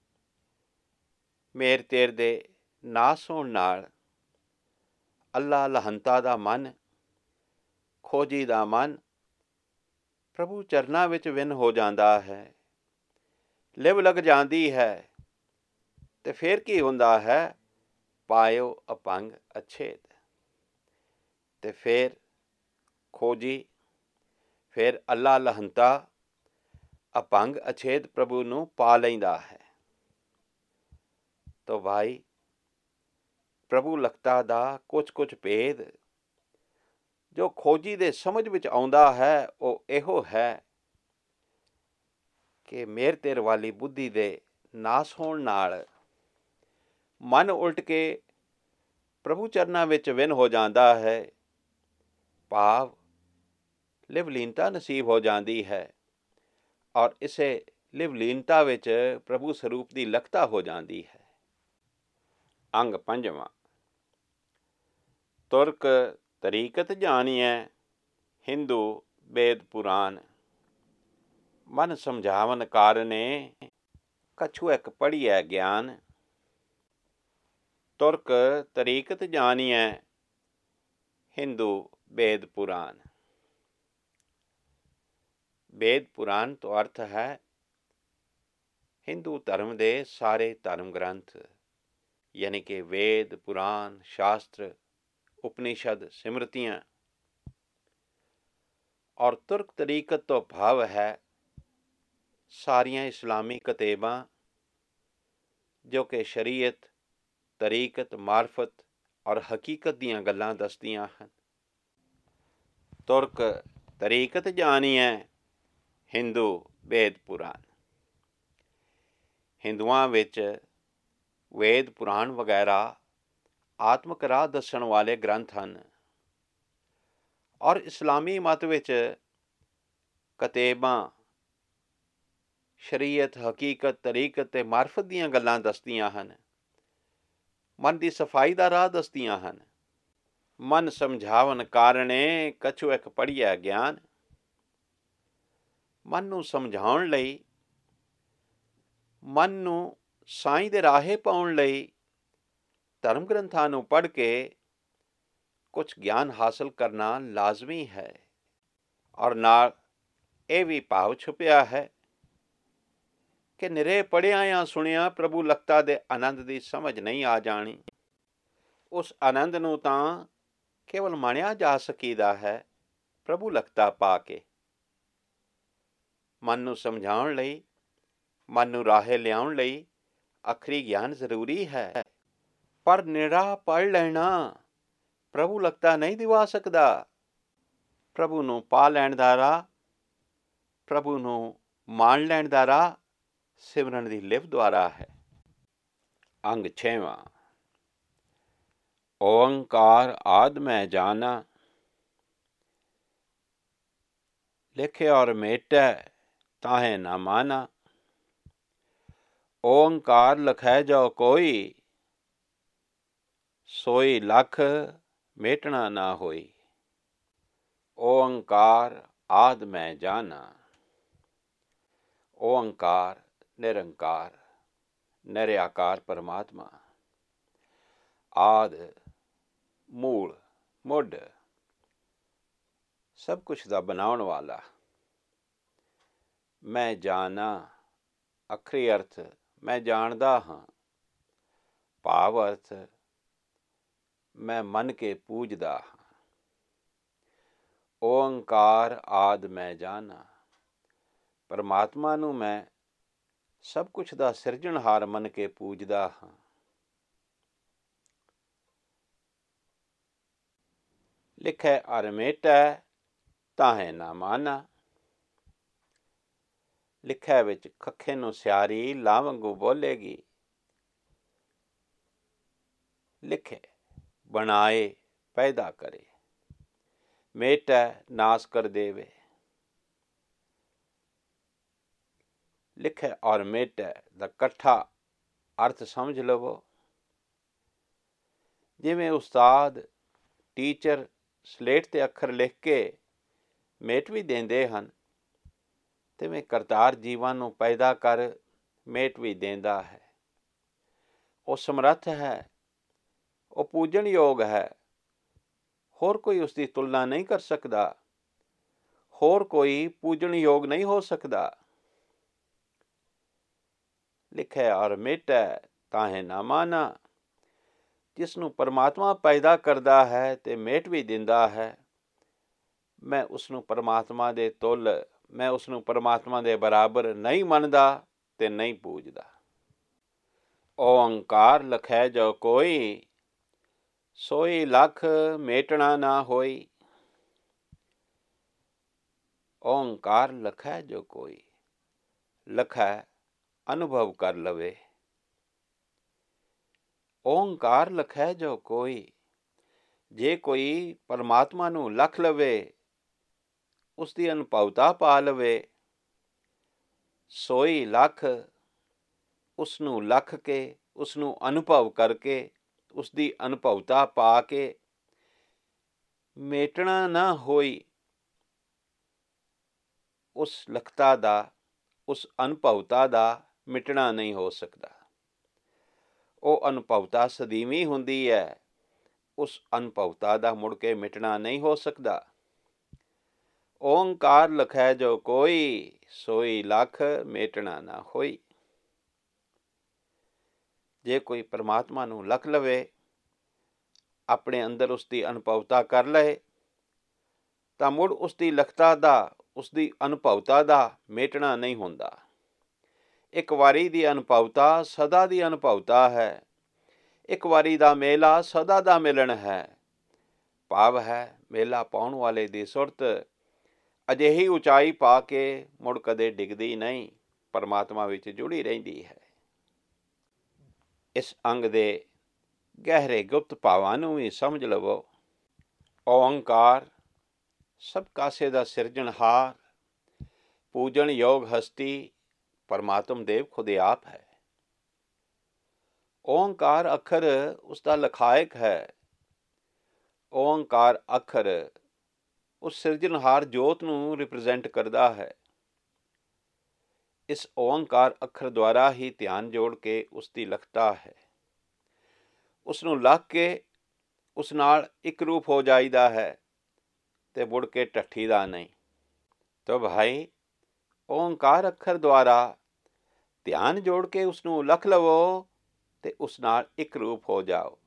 ਮੇਰ ਤੇਰ ਦੇ ਨਾਸ ਹੋਣ ਨਾਲ ਅੱਲਾ ਲਹੰਤਾ ਦਾ ਮਨ, ਖੋਜੀ ਦਾ ਮਨ ਪ੍ਰਭੂ ਚਰਨਾਂ ਵਿੱਚ ਵਿੰਨ ਹੋ ਜਾਂਦਾ ਹੈ, ਲਿਵ ਲੱਗ ਜਾਂਦੀ ਹੈ। ਤੇ ਫਿਰ ਕੀ ਹੁੰਦਾ ਹੈ? ਪਾਇਓ ਅਪੰਗ ਅਛੇਦ। ਤੇ ਫਿਰ ਖੋਜੀ, ਫਿਰ ਅੱਲਾ ਲਹੰਤਾ ਅਪੰਗ ਅਛੇਦ ਪ੍ਰਭੂ ਨੂੰ ਪਾ ਲੈਂਦਾ ਹੈ। ਤੋ ਭਾਈ, ਪ੍ਰਭੂ ਲਖਤਾ ਦਾ ਕੁਛ ਕੁਛ ਭੇਦ ਜੋ ਖੋਜੀ ਦੇ ਸਮਝ ਵਿੱਚ ਆਉਂਦਾ ਹੈ, ਉਹ ਇਹੋ ਹੈ ਕਿ ਮੇਰ ਤੇਰ ਵਾਲੀ ਬੁੱਧੀ ਦੇ ਨਾਸ ਹੋਣ ਨਾਲ ਮਨ ਉਲਟ ਕੇ ਪ੍ਰਭੂ ਚਰਨਾਂ ਵਿੱਚ ਵਿੰਨ ਹੋ ਜਾਂਦਾ ਹੈ। ਭਾਵ ਲਿਵਲੀਨਤਾ ਨਸੀਬ ਹੋ ਜਾਂਦੀ ਹੈ, ਔਰ ਇਸੇ ਲਿਵਲੀਨਤਾ ਵਿੱਚ ਪ੍ਰਭੂ ਸਰੂਪ ਦੀ ਲਖਤਾ ਹੋ ਜਾਂਦੀ ਹੈ। ਅੰਗ ਪੰਜਵਾਂ, ਤੁਰਕ ਤਰੀਕਤ ਜਾਣੀਐ ਹਿੰਦੂ ਵੇਦ ਪੁਰਾਨ। ਮਨ ਸਮਝਾਵਨ ਕਾਰਨੇ ਕਛੂ ਇੱਕ ਪੜ੍ਹੀਐ ਗਿਆਨ। ਤੁਰਕ ਤਰੀਕਤ ਜਾਣੀਐ ਹਿੰਦੂ ਵੇਦ ਪੁਰਾਨ। ਵੇਦ ਪੁਰਾਨ ਤੋਂ ਅਰਥ ਹੈ ਹਿੰਦੂ ਧਰਮ ਦੇ ਸਾਰੇ ਧਰਮ ਗ੍ਰੰਥ, ਯਾਨੀ ਕਿ ਵੇਦ, ਪੁਰਾਨ, ਸ਼ਾਸਤਰ, ਉਪਨਿਸ਼ਦ, ਸਿਮਰਤੀਆਂ। ਔਰ ਤੁਰਕ ਤਰੀਕਤ ਤੋਂ ਭਾਵ ਹੈ ਸਾਰੀਆਂ ਇਸਲਾਮੀ ਕਿਤਾਬਾਂ ਜੋ ਕਿ ਸ਼ਰੀਅਤ, ਤਰੀਕਤ, ਮਾਰਫਤ ਔਰ ਹਕੀਕਤ ਦੀਆਂ ਗੱਲਾਂ ਦੱਸਦੀਆਂ ਹਨ। ਤੁਰਕ ਤਰੀਕਤ ਜਾਣੀਐ ਹਿੰਦੂ ਵੇਦ ਪੁਰਾਨ। ਹਿੰਦੂਆਂ ਵਿੱਚ ਵੇਦ ਪੁਰਾਨ ਵਗੈਰਾ ਆਤਮਕ ਰਾਹ ਦੱਸਣ ਵਾਲੇ ਗ੍ਰੰਥ ਹਨ, ਔਰ ਇਸਲਾਮੀ ਮਤ ਵਿੱਚ ਕਿਤਾਬਾਂ ਸ਼ਰੀਅਤ, ਹਕੀਕਤ, ਤਰੀਕਤ ਅਤੇ ਮਾਰਫਤ ਦੀਆਂ ਗੱਲਾਂ ਦੱਸਦੀਆਂ ਹਨ। ਮਨ ਦੀ ਸਫਾਈ ਦਾ ਰਾਹ ਦੱਸਦੀਆਂ ਹਨ। ਮਨ ਸਮਝਾਵਨ ਕਾਰਣੇ ਕਛੂ ਇੱਕ ਪੜ੍ਹੀਐ ਗਿਆਨ। ਮਨ ਨੂੰ ਸਮਝਾਉਣ ਲਈ, ਮਨ ਨੂੰ ਸਾਈਂ ਦੇ ਰਾਹੇ ਪਾਉਣ ਲਈ ਧਰਮ ਗ੍ਰੰਥਾਂ ਨੂੰ ਪੜ੍ਹ ਕੇ ਕੁਛ ਗਿਆਨ ਹਾਸਲ ਕਰਨਾ ਲਾਜ਼ਮੀ ਹੈ। ਔਰ ਨਾਲ ਇਹ ਵੀ ਭਾਵ ਛੁਪਿਆ ਹੈ ਕਿ ਨਿਰੇ ਪੜ੍ਹਿਆ ਜਾਂ ਸੁਣਿਆ ਪ੍ਰਭੂ ਲਖਤਾ ਦੇ ਆਨੰਦ ਦੀ ਸਮਝ ਨਹੀਂ ਆ ਜਾਣੀ। ਉਸ ਆਨੰਦ ਨੂੰ ਤਾਂ ਕੇਵਲ ਮਾਣਿਆ ਜਾ ਸਕੀਦਾ ਹੈ ਪ੍ਰਭੂ ਲਖਤਾ ਪਾ ਕੇ। ਮਨ ਨੂੰ ਸਮਝਾਉਣ ਲਈ, ਮਨ ਨੂੰ ਰਾਹੇ ਲਿਆਉਣ ਲਈ ਆਖਰੀ ਗਿਆਨ ਜ਼ਰੂਰੀ ਹੈ, ਪਰ ਨਿਰਾ ਪੜ੍ਹ ਲੈਣਾ ਪ੍ਰਭੂ ਲਖਤਾ ਨਹੀਂ ਦਿਵਾ ਸਕਦਾ। ਪ੍ਰਭੂ ਨੂੰ ਪਾ ਲੈਣ ਦਾ ਰਾਹ, ਪ੍ਰਭੂ ਨੂੰ ਮਾਣ ਲੈਣ ਦਾ ਰਾਹ ਸਿਮਰਨ ਦੀ ਲਿਵ ਦੁਆਰਾ ਹੈ। ਅੰਗ ਛੇਵਾਂ, ਓੰਕਾਰ ਆਦਿ ਮੈਂ ਜਾਣਾ। ਲਿਖੇ ਔਰ ਮੇਟੈ ਤਾਹੇ ਨਾ ਮਾਨਾ। ਓੰਕਾਰ ਲਖੈ ਜੋ ਕੋਈ, ਸੋਈ ਲਖ ਮੇਟਣਾ ਨਾ ਹੋਈ। ਓੰਕਾਰ ਆਦਿ ਮੈਂ ਜਾਣਾ। ਓੰਕਾਰ ਨਿਰੰਕਾਰ, ਨਿਰਆਕਾਰ ਪਰਮਾਤਮਾ, ਆਦਿ ਮੂਲ, ਮੁੱਢ, ਸਭ ਕੁਛ ਦਾ ਬਣਾਉਣ ਵਾਲਾ। ਮੈਂ ਜਾਣਾ, ਅਖਰੀ ਅਰਥ ਮੈਂ ਜਾਣਦਾ ਹਾਂ, ਭਾਵ ਅਰਥ ਮੈਂ ਮੰਨ ਕੇ ਪੂਜਦਾ ਹਾਂ। ਓੰਕਾਰ ਆਦਿ ਮੈਂ ਜਾਣਾ, ਪਰਮਾਤਮਾ ਨੂੰ ਮੈਂ ਸਭ ਕੁਛ ਦਾ ਸਿਰਜਣਹਾਰ ਮੰਨ ਕੇ ਪੂਜਦਾ ਹਾਂ। ਲਿਖੈ ਅਰ ਮੇਟੈ ਤਾਹੇ ਨਾ ਮਾਨਾ। ਲਿਖੈ ਵਿੱਚ ਖੱਖੇ ਨੂੰ ਸਿਆਰੀ ਲਾਂ ਵਾਂਗੂ ਬੋਲੇਗੀ। ਲਿਖੇ ਬਣਾਏ, ਪੈਦਾ ਕਰੇ, ਮੇਟੈ ਨਾਸ ਕਰ ਦੇਵੇ। ਲਿਖੇ ਔਰ ਮੇਟੈ ਦਾ ਇਕੱਠਾ ਅਰਥ ਸਮਝ ਲਵੋ। ਜਿਵੇਂ ਉਸਤਾਦ, ਟੀਚਰ ਸਲੇਟ 'ਤੇ ਅੱਖਰ ਲਿਖ ਕੇ ਮੇਟ ਵੀ ਦਿੰਦੇ ਹਨ, ਤਿਵੇਂ ਕਰਤਾਰ ਜੀਵਾਂ ਨੂੰ ਪੈਦਾ ਕਰ ਮੇਟ ਵੀ ਦਿੰਦਾ ਹੈ। ਉਹ ਸਮਰੱਥ ਹੈ, ਉਹ ਪੂਜਣਯੋਗ ਹੈ। ਹੋਰ ਕੋਈ ਉਸ ਦੀ ਤੁਲਨਾ ਨਹੀਂ ਕਰ ਸਕਦਾ, ਹੋਰ ਕੋਈ ਪੂਜਣਯੋਗ ਨਹੀਂ ਹੋ ਸਕਦਾ। ਲਿਖਿਆ ਔਰ ਮੇਟੈ ਤਾਹੇ ਨਾ ਮਾਨਾ। ਜਿਸ ਨੂੰ ਪਰਮਾਤਮਾ ਪੈਦਾ ਕਰਦਾ ਹੈ ਤੇ ਮੇਟ ਵੀ ਦਿੰਦਾ ਹੈ, ਮੈਂ ਉਸ ਨੂੰ ਪਰਮਾਤਮਾ ਦੇ ਤੁੱਲ, ਮੈਂ ਉਸ ਨੂੰ ਪਰਮਾਤਮਾ ਦੇ ਬਰਾਬਰ ਨਹੀਂ ਮੰਨਦਾ ਤੇ ਨਹੀਂ ਪੂਜਦਾ। ਓੰਕਾਰ ਲਖੈ ਜੋ ਕੋਈ, ਸੋਈ ਲਖ ਮੇਟਣਾ ਨਾ ਹੋਈ। ਓੰਕਾਰ ਲਖੈ ਜੋ ਕੋਈ, ਲਖੈ ਅਨੁਭਵ ਕਰ ਲਵੇ। ਓੰਕਾਰ ਲਖੈ ਜੋ ਕੋਈ, ਜੇ ਕੋਈ ਪਰਮਾਤਮਾ ਨੂੰ ਲਖ ਲਵੇ, ਉਸ ਦੀ ਅਨੁਭਵਤਾ ਪਾ ਲਵੇ। ਸੋਈ ਲਖ, ਉਸ ਨੂੰ ਲਖ ਕੇ, ਉਸ ਨੂੰ ਅਨੁਭਵ ਕਰਕੇ, ਉਸ ਦੀ ਅਨੁਭਵਤਾ ਪਾ ਕੇ ਮੇਟਣਾ ਨਾ ਹੋਈ। ਉਸ ਲਖਤਾ ਦਾ, ਉਸ ਅਨੁਭਵਤਾ ਦਾ ਮਿਟਣਾ ਨਹੀਂ ਹੋ ਸਕਦਾ। ਉਹ ਅਨੁਭਵਤਾ ਸਦੀਵੀ ਹੁੰਦੀ ਹੈ, ਉਸ ਅਨੁਭਵਤਾ ਦਾ ਮੁੜ ਕੇ ਮਿਟਣਾ ਨਹੀਂ ਹੋ ਸਕਦਾ। ਓੰਕਾਰ ਲਖੈ ਜੋ ਕੋਈ, ਸੋਈ ਲਖ ਮੇਟਣਾ ਨਾ ਹੋਈ। ਜੇ ਕੋਈ ਪਰਮਾਤਮਾ ਨੂੰ ਲਖ ਲਵੇ, ਆਪਣੇ ਅੰਦਰ ਉਸ ਦੀ ਅਨੁਭਵਤਾ ਕਰ ਲਏ, ਤਾਂ ਮੁੜ ਉਸ ਦੀ ਲਖਤਾ ਦਾ, ਉਸ ਦੀ ਅਨੁਭਵਤਾ ਦਾ ਮੇਟਣਾ ਨਹੀਂ ਹੁੰਦਾ। ਇੱਕ ਵਾਰੀ ਦੀ ਅਨੁਭਵਤਾ ਸਦਾ ਦੀ ਅਨੁਭਵਤਾ ਹੈ। ਇੱਕ ਵਾਰੀ ਦਾ ਮੇਲਾ ਸਦਾ ਦਾ ਮਿਲਣ ਹੈ। ਭਾਵ ਹੈ, ਮੇਲਾ ਪਾਉਣ ਵਾਲੇ ਦੀ ਸੁਰਤ ਅਜਿਹੀ ਉਚਾਈ ਪਾ ਕੇ ਮੁੜ ਕਦੇ ਡਿੱਗਦੀ ਨਹੀਂ, ਪਰਮਾਤਮਾ ਵਿੱਚ ਜੁੜੀ ਰਹਿੰਦੀ ਹੈ। ਇਸ ਅੰਗ ਦੇ ਗਹਿਰੇ ਗੁਪਤ ਭਾਵਾਂ ਨੂੰ ਵੀ ਸਮਝ ਲਵੋ। ਓੰਕਾਰ ਸਭ ਕਾਸੇ ਦਾ ਸਿਰਜਣਹਾਰ, ਪੂਜਣਯੋਗ ਹਸਤੀ ਪਰਮਾਤਮ ਦੇਵ ਖੁਦ ਆਪ ਹੈ। ਓੰਕਾਰ ਅੱਖਰ ਉਸ ਦਾ ਲਖਾਇਕ ਹੈ। ਓੰਕਾਰ ਅੱਖਰ ਉਸ ਸਿਰਜਣਹਾਰ ਜੋਤ ਨੂੰ ਰਿਪਰੈਜ਼ੈਂਟ ਕਰਦਾ ਹੈ। ਇਸ ਓੰਕਾਰ ਅੱਖਰ ਦੁਆਰਾ ਹੀ ਧਿਆਨ ਜੋੜ ਕੇ ਉਸ ਦੀ ਲਖਤਾ ਹੈ। ਉਸ ਨੂੰ ਲਖ ਕੇ ਉਸ ਨਾਲ ਇੱਕ ਰੂਪ ਹੋ ਜਾਈਦਾ ਹੈ ਤੇ ਮੁੜ ਕੇ ਢੱਠੀ ਦਾ ਨਹੀਂ। ਤੋ ਭਾਈ, ਓੰਕਾਰ ਅੱਖਰ ਦੁਆਰਾ ਧਿਆਨ ਜੋੜ ਕੇ ਉਸ ਨੂੰ ਲਖ ਲਵੋ ਤੇ ਉਸ ਨਾਲ ਇੱਕ ਰੂਪ ਹੋ ਜਾਓ।